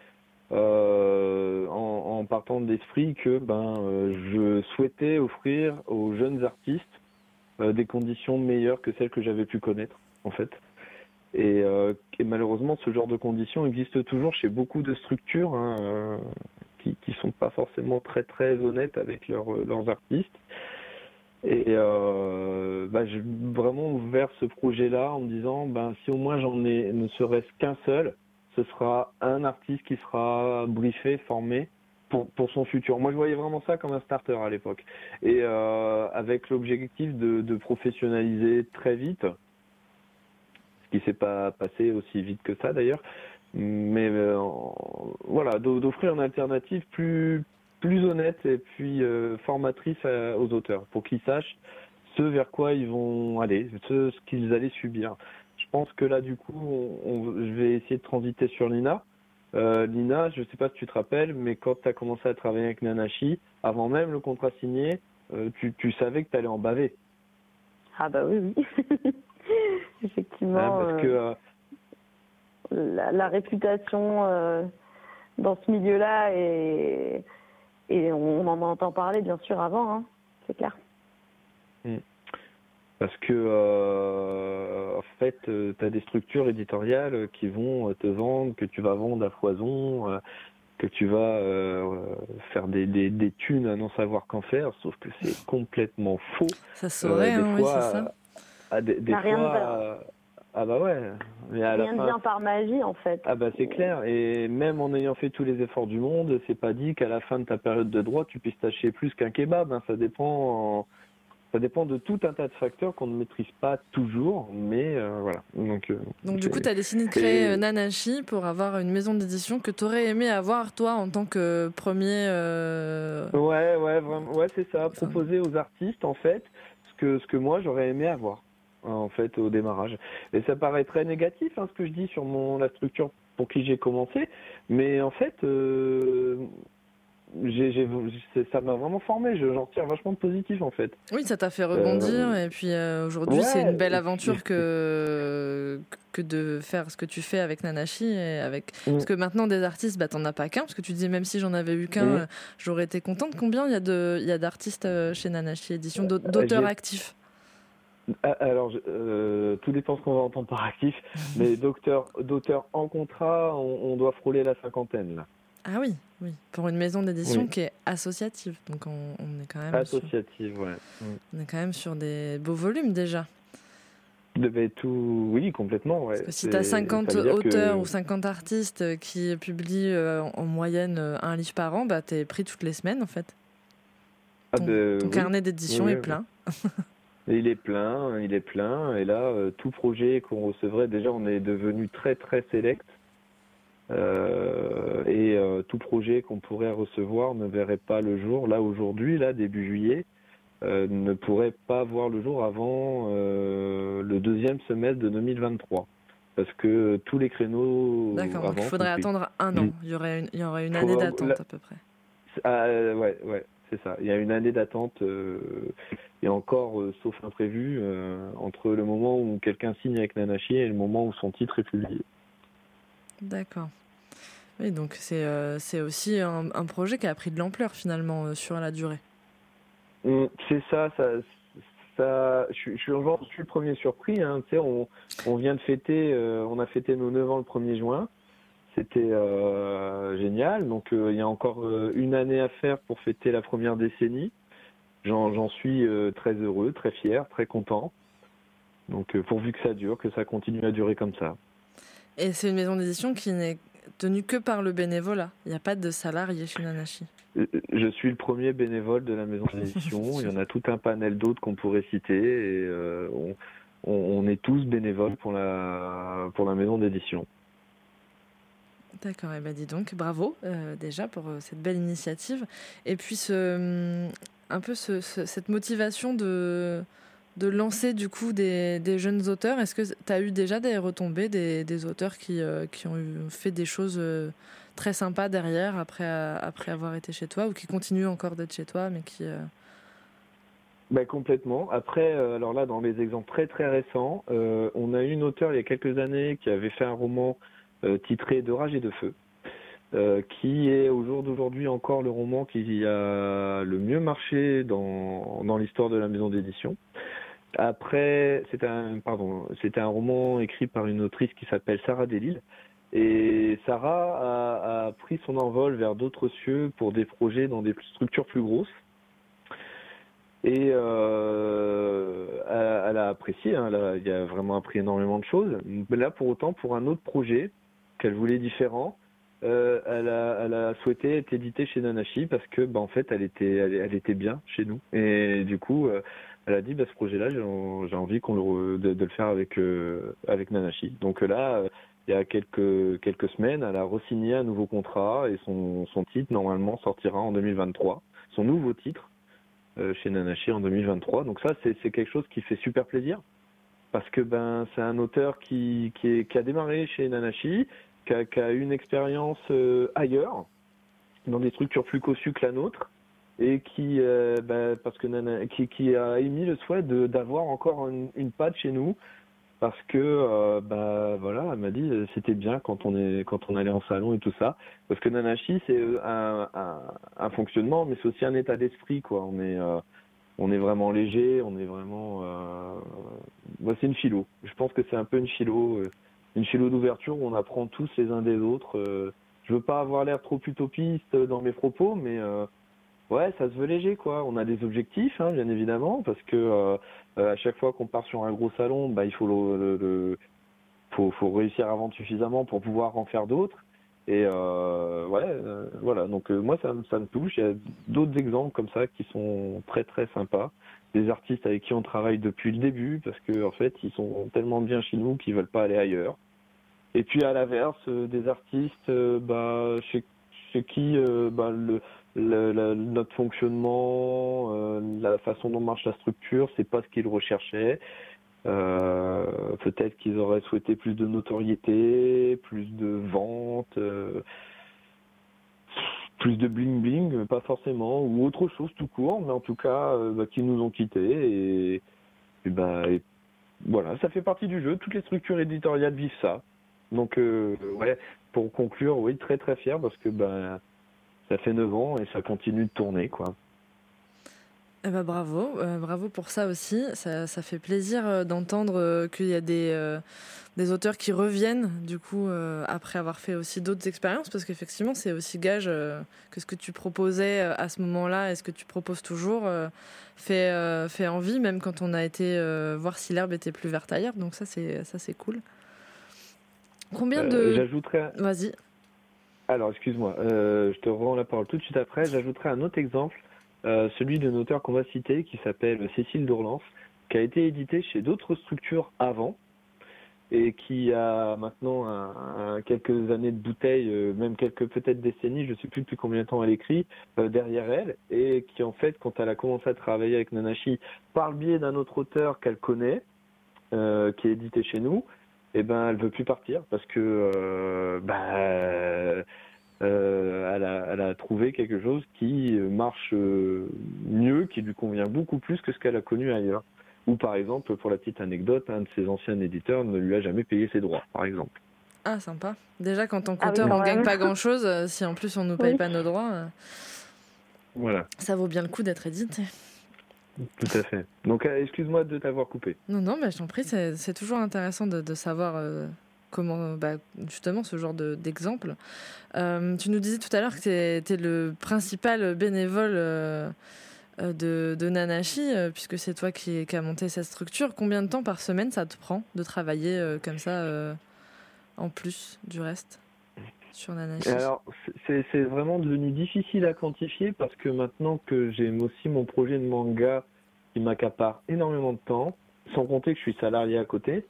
euh, en, en partant de l'esprit que ben, euh, je souhaitais offrir aux jeunes artistes euh, des conditions meilleures que celles que j'avais pu connaître, en fait. Et, euh, et malheureusement, ce genre de conditions existe toujours chez beaucoup de structures hein, euh, qui, qui sont pas forcément très très honnêtes avec leurs, leurs artistes. Et euh, bah, j'ai vraiment ouvert ce projet-là en me disant, ben, si au moins j'en ai ne serait-ce qu'un seul, ce sera un artiste qui sera briefé, formé pour, pour son futur. Moi, je voyais vraiment ça comme un starter à l'époque. Et euh, avec l'objectif de, de professionnaliser très vite, ce qui s'est pas passé aussi vite que ça d'ailleurs, mais euh, voilà, d'offrir une alternative plus plus honnête et puis euh, formatrice à, aux auteurs pour qu'ils sachent ce vers quoi ils vont aller, ce, ce qu'ils allaient subir. Je pense que là du coup, on, on, je vais essayer de transiter sur Lina. Euh, Lina, je ne sais pas si tu te rappelles, mais quand tu as commencé à travailler avec Nanashi, avant même le contrat signé, euh, tu, tu savais que tu allais en baver. Ah bah oui, oui. Effectivement. Hein, parce que euh, la, la réputation euh, dans ce milieu-là est... Et on en entend parler, bien sûr, avant, hein, c'est clair. Parce que, euh, en fait, euh, tu as des structures éditoriales qui vont te vendre, que tu vas vendre à foison, euh, que tu vas euh, faire des, des, des thunes à non savoir qu'en faire, sauf que c'est complètement faux. Ça saurait, euh, des hein, fois, oui, c'est ça. À, à des, des Ça fois, rien de à, ah bah ouais. Mais à rien la ne fin, vient par magie, en fait. Ah bah c'est clair, et même en ayant fait tous les efforts du monde, c'est pas dit qu'à la fin de ta période de droit, tu puisses t'acheter plus qu'un kebab. Hein. Ça dépend, ça dépend de tout un tas de facteurs qu'on ne maîtrise pas toujours, mais euh, voilà. Donc, euh, Donc du coup, tu as décidé de créer et... Nanashi pour avoir une maison d'édition que tu aurais aimé avoir, toi, en tant que premier... Euh... Ouais, ouais, vraiment, ouais, c'est ça, proposer aux artistes, en fait, ce que, ce que moi, j'aurais aimé avoir. En fait, au démarrage. Et ça paraît très négatif, hein, ce que je dis sur mon la structure pour qui j'ai commencé, mais en fait, euh, j'ai, j'ai, ça m'a vraiment formé. J'en tire vachement de positif, en fait. Oui, ça t'a fait rebondir, euh, et puis euh, aujourd'hui, ouais, c'est une belle aventure que que de faire ce que tu fais avec Nanashi, et avec mmh. parce que maintenant des artistes, bah t'en as pas qu'un, parce que tu dis même si j'en avais eu qu'un, mmh. j'aurais été contente. Combien il y a de il y a d'artistes chez Nanashi Édition, d'auteurs j'ai... actifs? Alors, euh, tout dépend ce qu'on va entendre par actif, mais d'auteurs, d'auteurs en contrat, on, on doit frôler la cinquantaine, là. Ah oui, oui, pour une maison d'édition oui. qui est associative, donc on, on est quand même associative, sur, ouais. On est quand même sur des beaux volumes déjà. Devait tout, oui, complètement, ouais. Parce que si tu as cinquante auteurs que... ou cinquante artistes qui publient euh, en moyenne un livre par an, bah t'es pris toutes les semaines en fait. Ah ton, ben, ton oui. carnet d'édition oui, est oui. plein. Il est plein, il est plein, et là, euh, tout projet qu'on recevrait, déjà, on est devenu très, très sélect, euh, et euh, tout projet qu'on pourrait recevoir ne verrait pas le jour. Là, aujourd'hui, là, début juillet, euh, ne pourrait pas voir le jour avant euh, le deuxième semestre de deux mille vingt-trois, parce que tous les créneaux D'accord, avant... donc il faudrait attendre un an, il y aurait une, il y aurait une année d'attente la... à peu près. Ah, ouais, ouais. C'est ça, il y a une année d'attente, euh, et encore, euh, sauf imprévu, euh, entre le moment où quelqu'un signe avec Nanashi et le moment où son titre est publié. D'accord. Oui, donc c'est, euh, c'est aussi un, un projet qui a pris de l'ampleur finalement euh, sur la durée. Mmh, c'est ça, ça, ça je, suis, je, suis, je suis le premier surpris. Hein, tu sais, on, on vient de fêter, euh, on a fêté nos neuf ans le premier juin. C'était euh, génial. Donc, euh, il y a encore euh, une année à faire pour fêter la première décennie. J'en, j'en suis euh, très heureux, très fier, très content. Donc, euh, pourvu que ça dure, que ça continue à durer comme ça. Et c'est une maison d'édition qui n'est tenue que par le bénévolat. Il n'y a pas de salariés chez Nanashi. Je suis le premier bénévole de la maison d'édition. Il y en a tout un panel d'autres qu'on pourrait citer. Et euh, on, on, on est tous bénévoles pour la, pour la maison d'édition. D'accord, et eh ben dis donc, bravo euh, déjà pour euh, cette belle initiative. Et puis ce, un peu ce, ce, cette motivation de, de lancer du coup des, des jeunes auteurs. Est-ce que tu as eu déjà des retombées, des, des auteurs qui, euh, qui ont eu, fait des choses euh, très sympas derrière après, après avoir été chez toi, ou qui continuent encore d'être chez toi, mais qui... Euh... Ben, complètement. Après, euh, alors là, dans les exemples très très récents, euh, on a eu une auteure il y a quelques années qui avait fait un roman euh, titré De rage et de feu, euh, qui est au jour d'aujourd'hui encore le roman qui a le mieux marché dans, dans l'histoire de la maison d'édition. Après, c'était un, pardon, c'était un roman écrit par une autrice qui s'appelle Sarah Delille. Et Sarah a, a pris son envol vers d'autres cieux pour des projets dans des structures plus grosses. Et euh, elle, elle a apprécié, hein, là, il a vraiment appris énormément de choses. Mais là, pour autant, pour un autre projet qu'elle voulait différent, euh, elle, a, elle a souhaité être éditée chez Nanashi parce que, bah, en fait, elle était, elle, elle était bien chez nous. Et du coup, euh, elle a dit, bah, ce projet-là, j'ai, j'ai envie qu'on le, de, de le faire avec, euh, avec Nanashi. Donc là, euh, il y a quelques, quelques semaines, elle a re-signé un nouveau contrat et son, son titre, normalement, sortira en deux mille vingt-trois. Son nouveau titre. Euh, chez Nanashi en deux mille vingt-trois. Donc ça, c'est, c'est quelque chose qui fait super plaisir parce que ben c'est un auteur qui, qui, est, qui a démarré chez Nanashi, qui a, qui a eu une expérience euh, ailleurs, dans des structures plus cossues que la nôtre, et qui, euh, ben, parce que Nana, qui, qui a émis le souhait de, d'avoir encore une, une patte chez nous. Parce que euh, bah voilà, elle m'a dit euh, c'était bien quand on est quand on allait en salon et tout ça. Parce que Nanashi c'est un, un, un fonctionnement, mais c'est aussi un état d'esprit quoi. On est euh, on est vraiment léger, on est vraiment. Euh... Bah, c'est une philo. Je pense que c'est un peu une philo, euh, une philo d'ouverture où on apprend tous les uns des autres. Euh... Je veux pas avoir l'air trop utopiste dans mes propos, mais euh, ouais, ça se veut léger, quoi. On a des objectifs, hein, bien évidemment, parce que euh, euh, à chaque fois qu'on part sur un gros salon, bah, il faut le, le, le faut, faut réussir à vendre suffisamment pour pouvoir en faire d'autres. Et euh, ouais, euh, voilà. Donc euh, moi, ça, ça me touche. Il y a d'autres exemples comme ça qui sont très très sympas. Des artistes avec qui on travaille depuis le début, parce que en fait, ils sont tellement bien chez nous qu'ils veulent pas aller ailleurs. Et puis à l'inverse, euh, des artistes, euh, bah, chez, chez qui euh, bah, le Le, le, notre fonctionnement, euh, la façon dont marche la structure, c'est pas ce qu'ils recherchaient. Euh, peut-être qu'ils auraient souhaité plus de notoriété, plus de ventes, euh, plus de bling bling, pas forcément, ou autre chose tout court, mais en tout cas, euh, bah, qui nous ont quittés. Et, et, bah, et voilà, ça fait partie du jeu. Toutes les structures éditoriales vivent ça. Donc, euh, ouais, pour conclure, oui, très très fier parce que bah, ça fait neuf ans et ça continue de tourner, quoi. Eh ben bravo, euh, bravo pour ça aussi. Ça, ça fait plaisir euh, d'entendre euh, qu'il y a des, euh, des auteurs qui reviennent, du coup, euh, après avoir fait aussi d'autres expériences, parce qu'effectivement, c'est aussi gage euh, que ce que tu proposais euh, à ce moment-là et ce que tu proposes toujours euh, fait, euh, fait envie, même quand on a été euh, voir si l'herbe était plus verte ailleurs. Donc ça, c'est, ça, c'est cool. Combien de... Euh, j'ajouterais... Vas-y. Alors, excuse-moi, euh, je te rends la parole tout de suite après. J'ajouterai un autre exemple, euh, celui d'une auteure qu'on va citer, qui s'appelle Cécile Dourlans, qui a été éditée chez d'autres structures avant, et qui a maintenant un, un, quelques années de bouteille, euh, même quelques peut-être décennies, je ne sais plus depuis combien de temps elle écrit, euh, derrière elle, et qui en fait, quand elle a commencé à travailler avec Nanashi, par le biais d'un autre auteur qu'elle connaît, euh, qui est édité chez nous, eh ben, elle veut plus partir parce que euh, bah, euh, elle, a, elle a trouvé quelque chose qui marche euh, mieux, qui lui convient beaucoup plus que ce qu'elle a connu ailleurs. Ou par exemple, pour la petite anecdote, un de ses anciens éditeurs ne lui a jamais payé ses droits, par exemple. Ah, sympa. Déjà, quand tant Ah oui, qu'auteur, quand on ne gagne même. pas grand-chose, euh, si en plus on ne nous paye Oui. pas nos droits, euh, Voilà. ça vaut bien le coup d'être édité. Tout à fait. Donc, euh, excuse-moi de t'avoir coupé. Non, non, mais je t'en prie, c'est, c'est toujours intéressant de, de savoir euh, comment, bah, justement, ce genre de, d'exemple. Euh, tu nous disais tout à l'heure que tu es le principal bénévole euh, de, de Nanashi, euh, puisque c'est toi qui, qui as monté cette structure. Combien de temps par semaine ça te prend de travailler euh, comme ça, euh, en plus du reste, sur Nanashi? Alors, c'est, c'est vraiment devenu difficile à quantifier parce que maintenant que j'ai aussi mon projet de manga qui m'accapare énormément de temps, sans compter que je suis salarié à côté,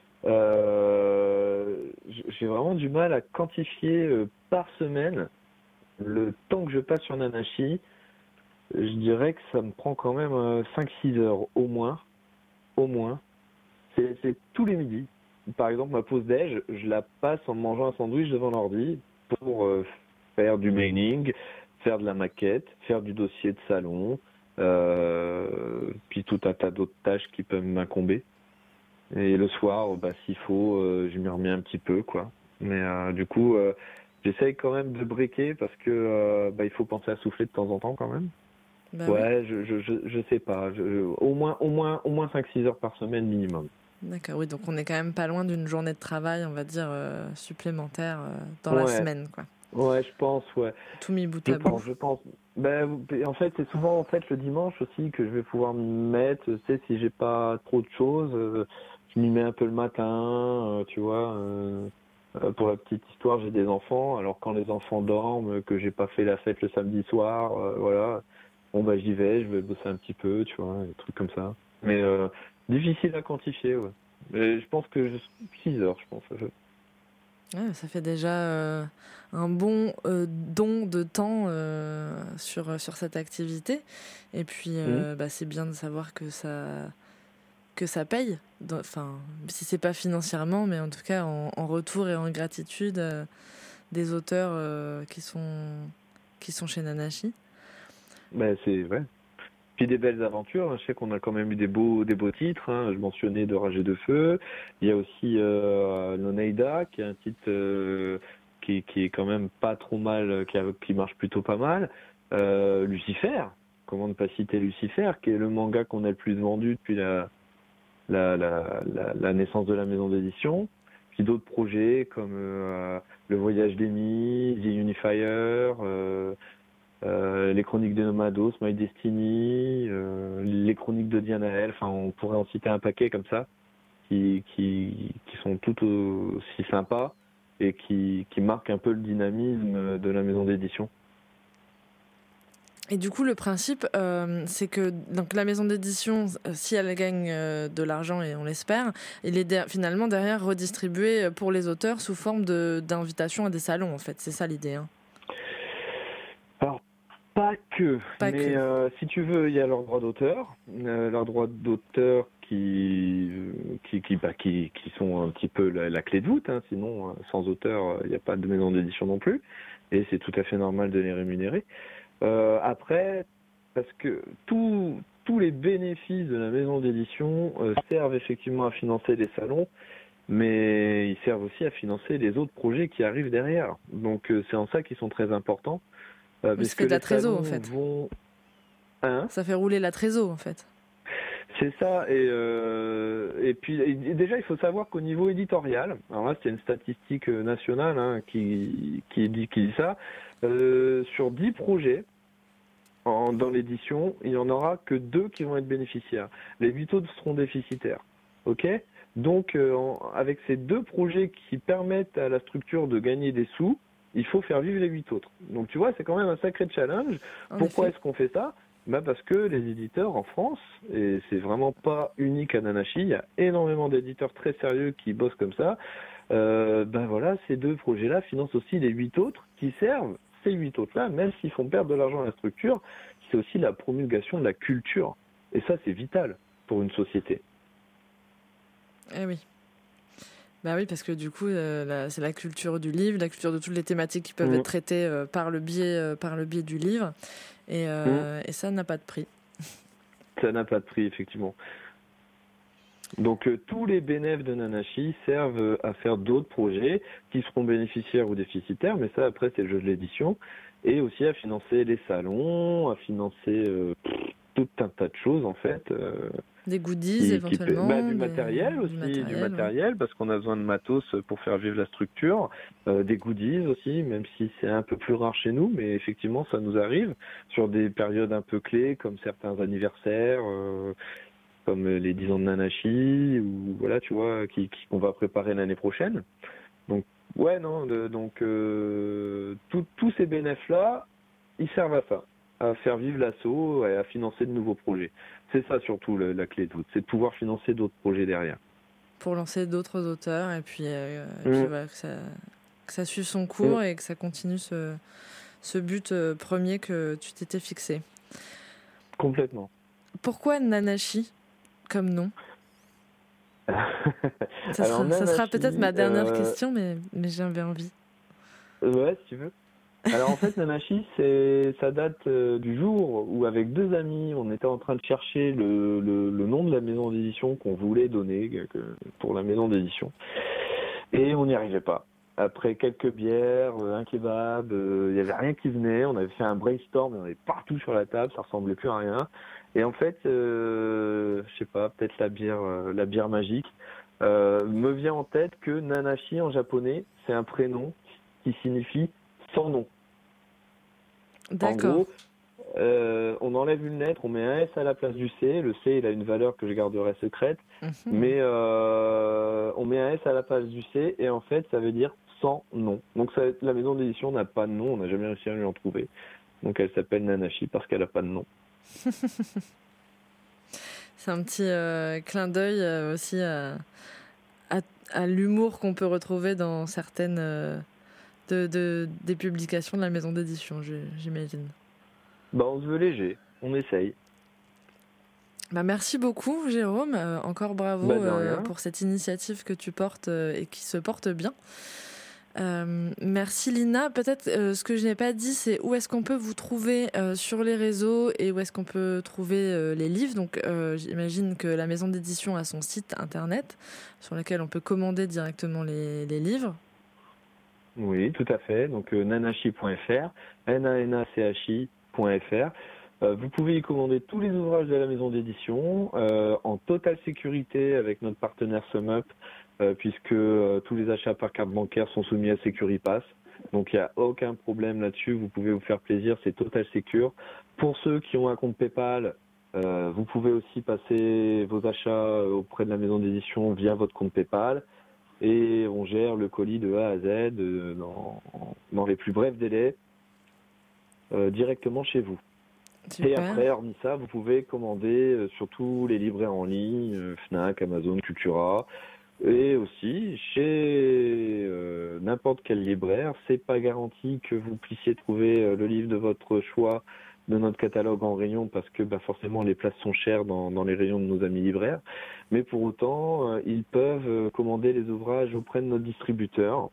euh, j'ai vraiment du mal à quantifier euh, par semaine le temps que je passe sur Nanashi. Je dirais que ça me prend quand même euh, cinq six heures au moins. Au moins. C'est, c'est tous les midis. Par exemple, ma pause déj, je la passe en mangeant un sandwich devant l'ordi pour euh, faire du mailing, faire de la maquette, faire du dossier de salon, euh, puis tout un tas d'autres tâches qui peuvent m'incomber. Et le soir, bah, s'il faut, euh, je m'y remets un petit peu, quoi. Mais euh, du coup, euh, j'essaye quand même de breaker parce que euh, bah, il faut penser à souffler de temps en temps quand même. Bah oui. Ouais, je, je, je, je sais pas. Je, je- au moins, au moins, au moins cinq six heures par semaine minimum. D'accord, oui, donc on est quand même pas loin d'une journée de travail, on va dire, euh, supplémentaire euh, dans la Ouais, semaine, quoi. ouais, je pense, ouais. Tout mis bout Je à bout. pense, je pense. Ben, en fait, c'est souvent en fait le dimanche aussi que je vais pouvoir me mettre. Tu sais, si j'ai pas trop de choses, euh, je m'y mets un peu le matin, euh, tu vois. euh, euh, pour la petite histoire, j'ai des enfants. Alors quand les enfants dorment, que j'ai pas fait la fête le samedi soir, euh, voilà. Bon bah j'y vais, je vais bosser un petit peu, tu vois, des trucs comme ça. Mais euh, difficile à quantifier, ouais. Mais je pense que six heures, je pense. Je- Ouais, ça fait déjà euh, un bon euh, don de temps euh, sur, sur cette activité. Et puis, Mhm. euh, bah, c'est bien de savoir que ça, que ça paye. Dans- Enfin, si c'est pas financièrement, mais en tout cas en, en retour et en gratitude euh, des auteurs euh, qui sont, qui sont chez Nanashi. Ben c'est ouais. Puis des belles aventures, hein. Je sais qu'on a quand même eu des beaux, des beaux titres, hein. Je mentionnais De Rage et de Feu. Il y a aussi euh, Noneida, qui est un titre euh, qui, qui est quand même pas trop mal, qui, a- qui marche plutôt pas mal. Euh, Lucifer, comment ne pas citer Lucifer, qui est le manga qu'on a le plus vendu depuis la, la, la, la, la naissance de la maison d'édition. Puis d'autres projets comme euh, Le Voyage d'Amy, The Unifier, euh, euh, les chroniques de Nomados, My Destiny, euh, les chroniques de Diana L. Enfin, on pourrait en citer un paquet comme ça, qui, qui, qui sont tout aussi sympas et qui, qui marquent un peu le dynamisme de la maison d'édition. Et du coup, le principe, euh, c'est que donc, la maison d'édition, euh, si elle gagne euh, de l'argent, et on l'espère, il est der- finalement derrière redistribué pour les auteurs sous forme de, d'invitation à des salons, en fait. C'est ça l'idée. Hein. Alors, pas que, Pas que. mais euh, si tu veux, il y a leurs droits d'auteur, euh, leurs droits d'auteur qui, qui, qui, bah, qui, qui sont un petit peu la, la clé de voûte, hein, sinon, euh, sans auteur, il n'y a pas de maison d'édition non plus, et c'est tout à fait normal de les rémunérer. Euh, après, parce que tous tous les bénéfices de la maison d'édition euh, servent effectivement à financer les salons, mais ils servent aussi à financer les autres projets qui arrivent derrière. Donc euh, c'est en ça qu'ils sont très importants, euh, Oui, ça parce fait que de la les trésor, en salons fait. vont... Hein, Ça fait rouler la trésor, en fait. c'est ça, et, euh, et puis et déjà il faut savoir qu'au niveau éditorial, alors là c'est une statistique nationale hein, qui, qui, dit, qui dit ça, euh, sur dix projets, En, dans l'édition, il n'y en aura que deux qui vont être bénéficiaires. Les huit autres seront déficitaires. Ok. Donc, euh, en- avec ces deux projets qui permettent à la structure de gagner des sous, il faut faire vivre les huit autres. Donc, tu vois, c'est quand même un sacré challenge. En Pourquoi effet. est-ce qu'on fait ça? Bah parce que les éditeurs en France, et c'est vraiment pas unique à Nanashi, il y a énormément d'éditeurs très sérieux qui bossent comme ça. Euh, ben voilà, ces deux projets-là financent aussi les huit autres qui servent ces huit autres-là, même s'ils font perdre de l'argent à la structure, c'est aussi la promulgation de la culture. Et ça, c'est vital pour une société. Eh oui. Bah oui, parce que du coup, euh, la- c'est la culture du livre, la culture de toutes les thématiques qui peuvent Mmh. être traitées euh, par, le biais, euh, par le biais du livre. Et, euh, et ça n'a pas de prix. Ça n'a pas de prix, effectivement. Donc euh, tous les bénéfices de Nanashi servent euh, à faire d'autres projets qui seront bénéficiaires ou déficitaires, mais ça après c'est le jeu de l'édition, et aussi à financer les salons, à financer euh, pff, tout un tas de choses en fait, euh, Des goodies qui, qui paient- bah, éventuellement, du des- matériel du aussi, du matériel, ouais. matériel parce qu'on a besoin de matos pour faire vivre la structure, euh, des goodies aussi, même si c'est un peu plus rare chez nous, mais effectivement ça nous arrive sur des périodes un peu clés comme certains anniversaires. Euh, comme les dix ans de Nanashi, ou voilà, tu vois, qui, qui- qu'on va préparer l'année prochaine. Donc, ouais, non, de- donc, euh, tout- tous ces bénéfices-là, ils servent à ça, à faire vivre l'asso et à financer de nouveaux projets. C'est ça surtout le- la clé de voûte, c'est de pouvoir financer d'autres projets derrière. Pour lancer d'autres auteurs et puis, euh, et Mmh, puis voilà, que, ça, que ça suive son mmh. cours et que ça continue ce, ce but euh, premier que tu t'étais fixé. Complètement. Pourquoi Nanashi comme nom? ça, Alors, sera, Nanashi, ça sera peut-être ma dernière euh... question, mais, mais j'avais envie. Ouais, si tu veux. Alors en fait, Nanashi, c'est, ça date euh, du jour où avec deux amis, on était en train de chercher le, le, le nom de la maison d'édition qu'on voulait donner que, pour la maison d'édition. Et on n'y arrivait pas. Après quelques bières, un kebab, il euh, n'y avait rien qui venait. On avait fait un brainstorm, on avait partout sur la table, ça ressemblait plus à rien. Et en fait, euh, je sais pas, peut-être la bière, euh, la bière magique, euh, me vient en tête que Nanashi en japonais, c'est un prénom qui signifie sans nom. D'accord. En gros, euh, on enlève une lettre, on met un S à la place du C. Le C, il a une valeur que je garderai secrète. Mmh. Mais euh, on met un S à la place du C et en fait, ça veut dire sans nom. Donc ça, la maison d'édition n'a pas de nom, on n'a jamais réussi à lui en trouver. Donc elle s'appelle Nanashi parce qu'elle n'a pas de nom. C'est un petit euh, clin d'œil euh, aussi à, à, à l'humour qu'on peut retrouver dans certaines... Euh... De, de, des publications de la maison d'édition, j'imagine. Bah, on se veut léger, on essaye. Bah, merci beaucoup, Jérôme. Euh, encore bravo bah, euh, pour cette initiative que tu portes euh, et qui se porte bien. Euh, merci, Lina. Peut-être euh, ce que je n'ai pas dit, c'est où est-ce qu'on peut vous trouver euh, sur les réseaux et où est-ce qu'on peut trouver euh, les livres. Donc, euh, j'imagine que la maison d'édition a son site internet sur lequel on peut commander directement les, les livres. Oui, tout à fait. Donc euh, nanashi point f r, N A N A C H I point f r. Euh, vous pouvez y commander tous les ouvrages de la maison d'édition euh, en totale sécurité avec notre partenaire SumUp, euh, puisque euh, tous les achats par carte bancaire sont soumis à Securipass. Donc il n'y a aucun problème là-dessus. Vous pouvez vous faire plaisir, c'est total secure. Pour ceux qui ont un compte PayPal, euh, vous pouvez aussi passer vos achats auprès de la maison d'édition via votre compte PayPal. Et on gère le colis de A à Z euh, dans, dans les plus brefs délais euh, directement chez vous. Super. Et après, hormis ça, vous pouvez commander euh, sur tous les libraires en ligne, euh, Fnac, Amazon, Cultura, et aussi chez euh, n'importe quel libraire. C'est pas garanti que vous puissiez trouver euh, le livre de votre choix de notre catalogue en rayon parce que bah, forcément les places sont chères dans, dans les rayons de nos amis libraires. Mais pour autant, euh, ils peuvent euh, commander les ouvrages auprès de notre distributeur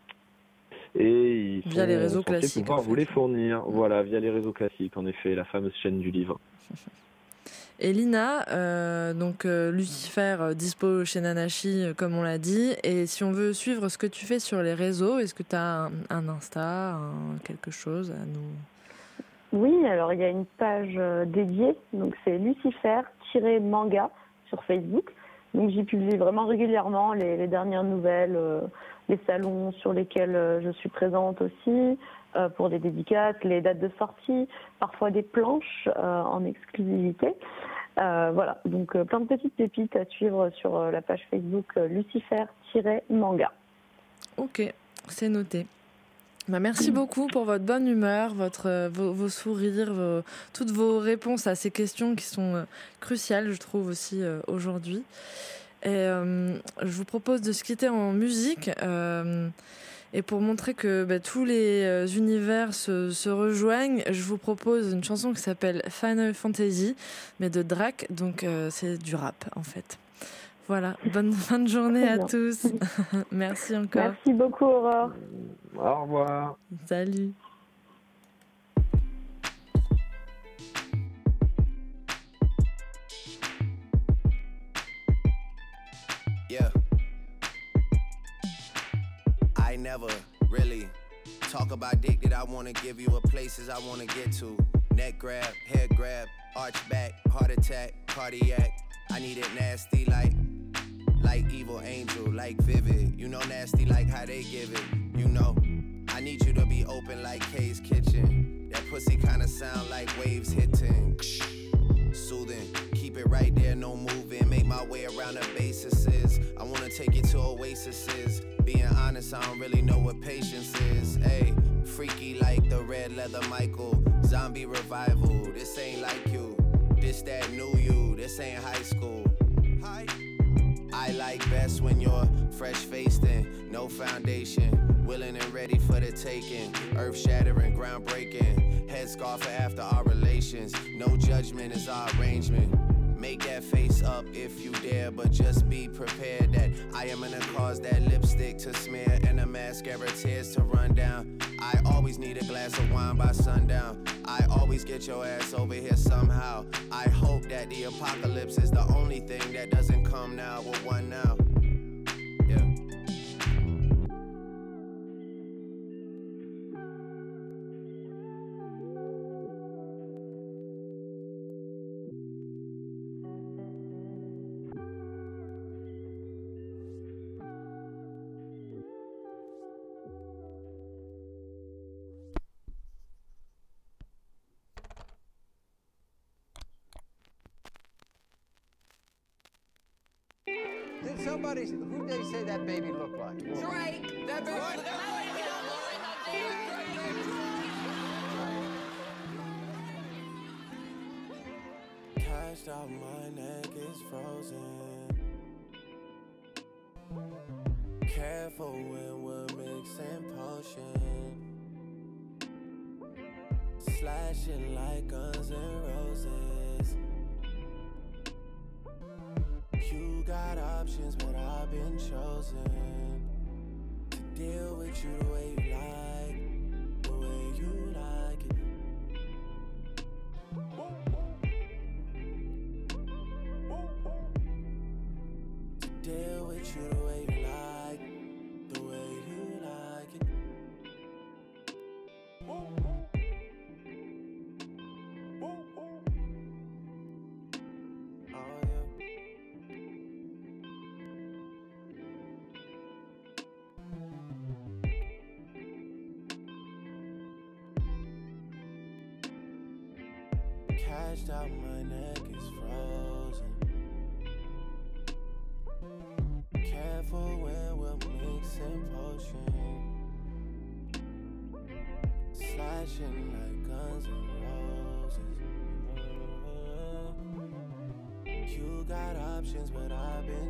et ils via sont les réseaux censés classiques, pouvoir en fait. vous les fournir. Mmh. Voilà, via les réseaux classiques, en effet, la fameuse chaîne du livre. Et Lina, euh, donc euh, Lucifer euh, dispo chez Nanashi, euh, comme on l'a dit. Et si on veut suivre ce que tu fais sur les réseaux, est-ce que tu as un, un Insta, un, quelque chose à nous... Oui, alors il y a une page euh, dédiée, donc c'est Lucifer-manga sur Facebook. Donc j'y publie vraiment régulièrement les, les dernières nouvelles, euh, les salons sur lesquels euh, je suis présente aussi, euh, pour des dédicaces, les dates de sortie, parfois des planches euh, en exclusivité. Euh, voilà, donc euh, plein de petites pépites à suivre sur euh, la page Facebook euh, Lucifer-manga. Ok, c'est noté. Bah, merci beaucoup pour votre bonne humeur, votre, euh, vos, vos sourires, vos, toutes vos réponses à ces questions qui sont euh, cruciales, je trouve, aussi euh, aujourd'hui. Et euh, je vous propose de se quitter en musique. Euh, et pour montrer que bah, tous les euh, univers se, se rejoignent, je vous propose une chanson qui s'appelle Final Fantasy, mais de Drake, donc euh, c'est du rap, en fait. Voilà, bonne fin de journée à tous. Merci encore. Merci beaucoup, Aurore. Au revoir. Salut. Yeah. I never really talk about dick that I wanna give you, or places I wanna get to. Neck grab, head grab, arch back, heart attack, cardiac. I need it nasty like Like evil angel, like vivid. You know nasty like how they give it. You know, I need you to be open like Kay's Kitchen. That pussy kinda sound like waves hitting. Soothing, keep it right there, no moving. Make my way around the bases. I wanna take you to oases. Being honest, I don't really know what patience is. Ayy, freaky like the red leather Michael. Zombie revival, this ain't like you. This that new you, this ain't high school. Hi. I like like best when you're fresh-faced and no foundation, willing and ready for the taking, earth-shattering, groundbreaking, headscarf after our relations, no judgment is our arrangement. Make that face up if you dare, but just be prepared that I am gonna cause that lipstick to smear and the mascara tears to run down. I always need a glass of wine by sundown. I always get your ass over here somehow. I hope that the apocalypse is the only thing that doesn't come now with one now. Yeah. Did somebody, who did they say that baby looked like? Drake. That baby looked like Cashed out, my neck is frozen. Careful when we're mixing potion. Slashing like Guns N' Roses. You got options, but I've been chosen to deal with you the way you like, the way you like it. To deal with you the way you like, the way you like it. Cashed out, my neck is frozen. Careful when we're mixing potion. Slashing like Guns N' Roses. You got options, but I've been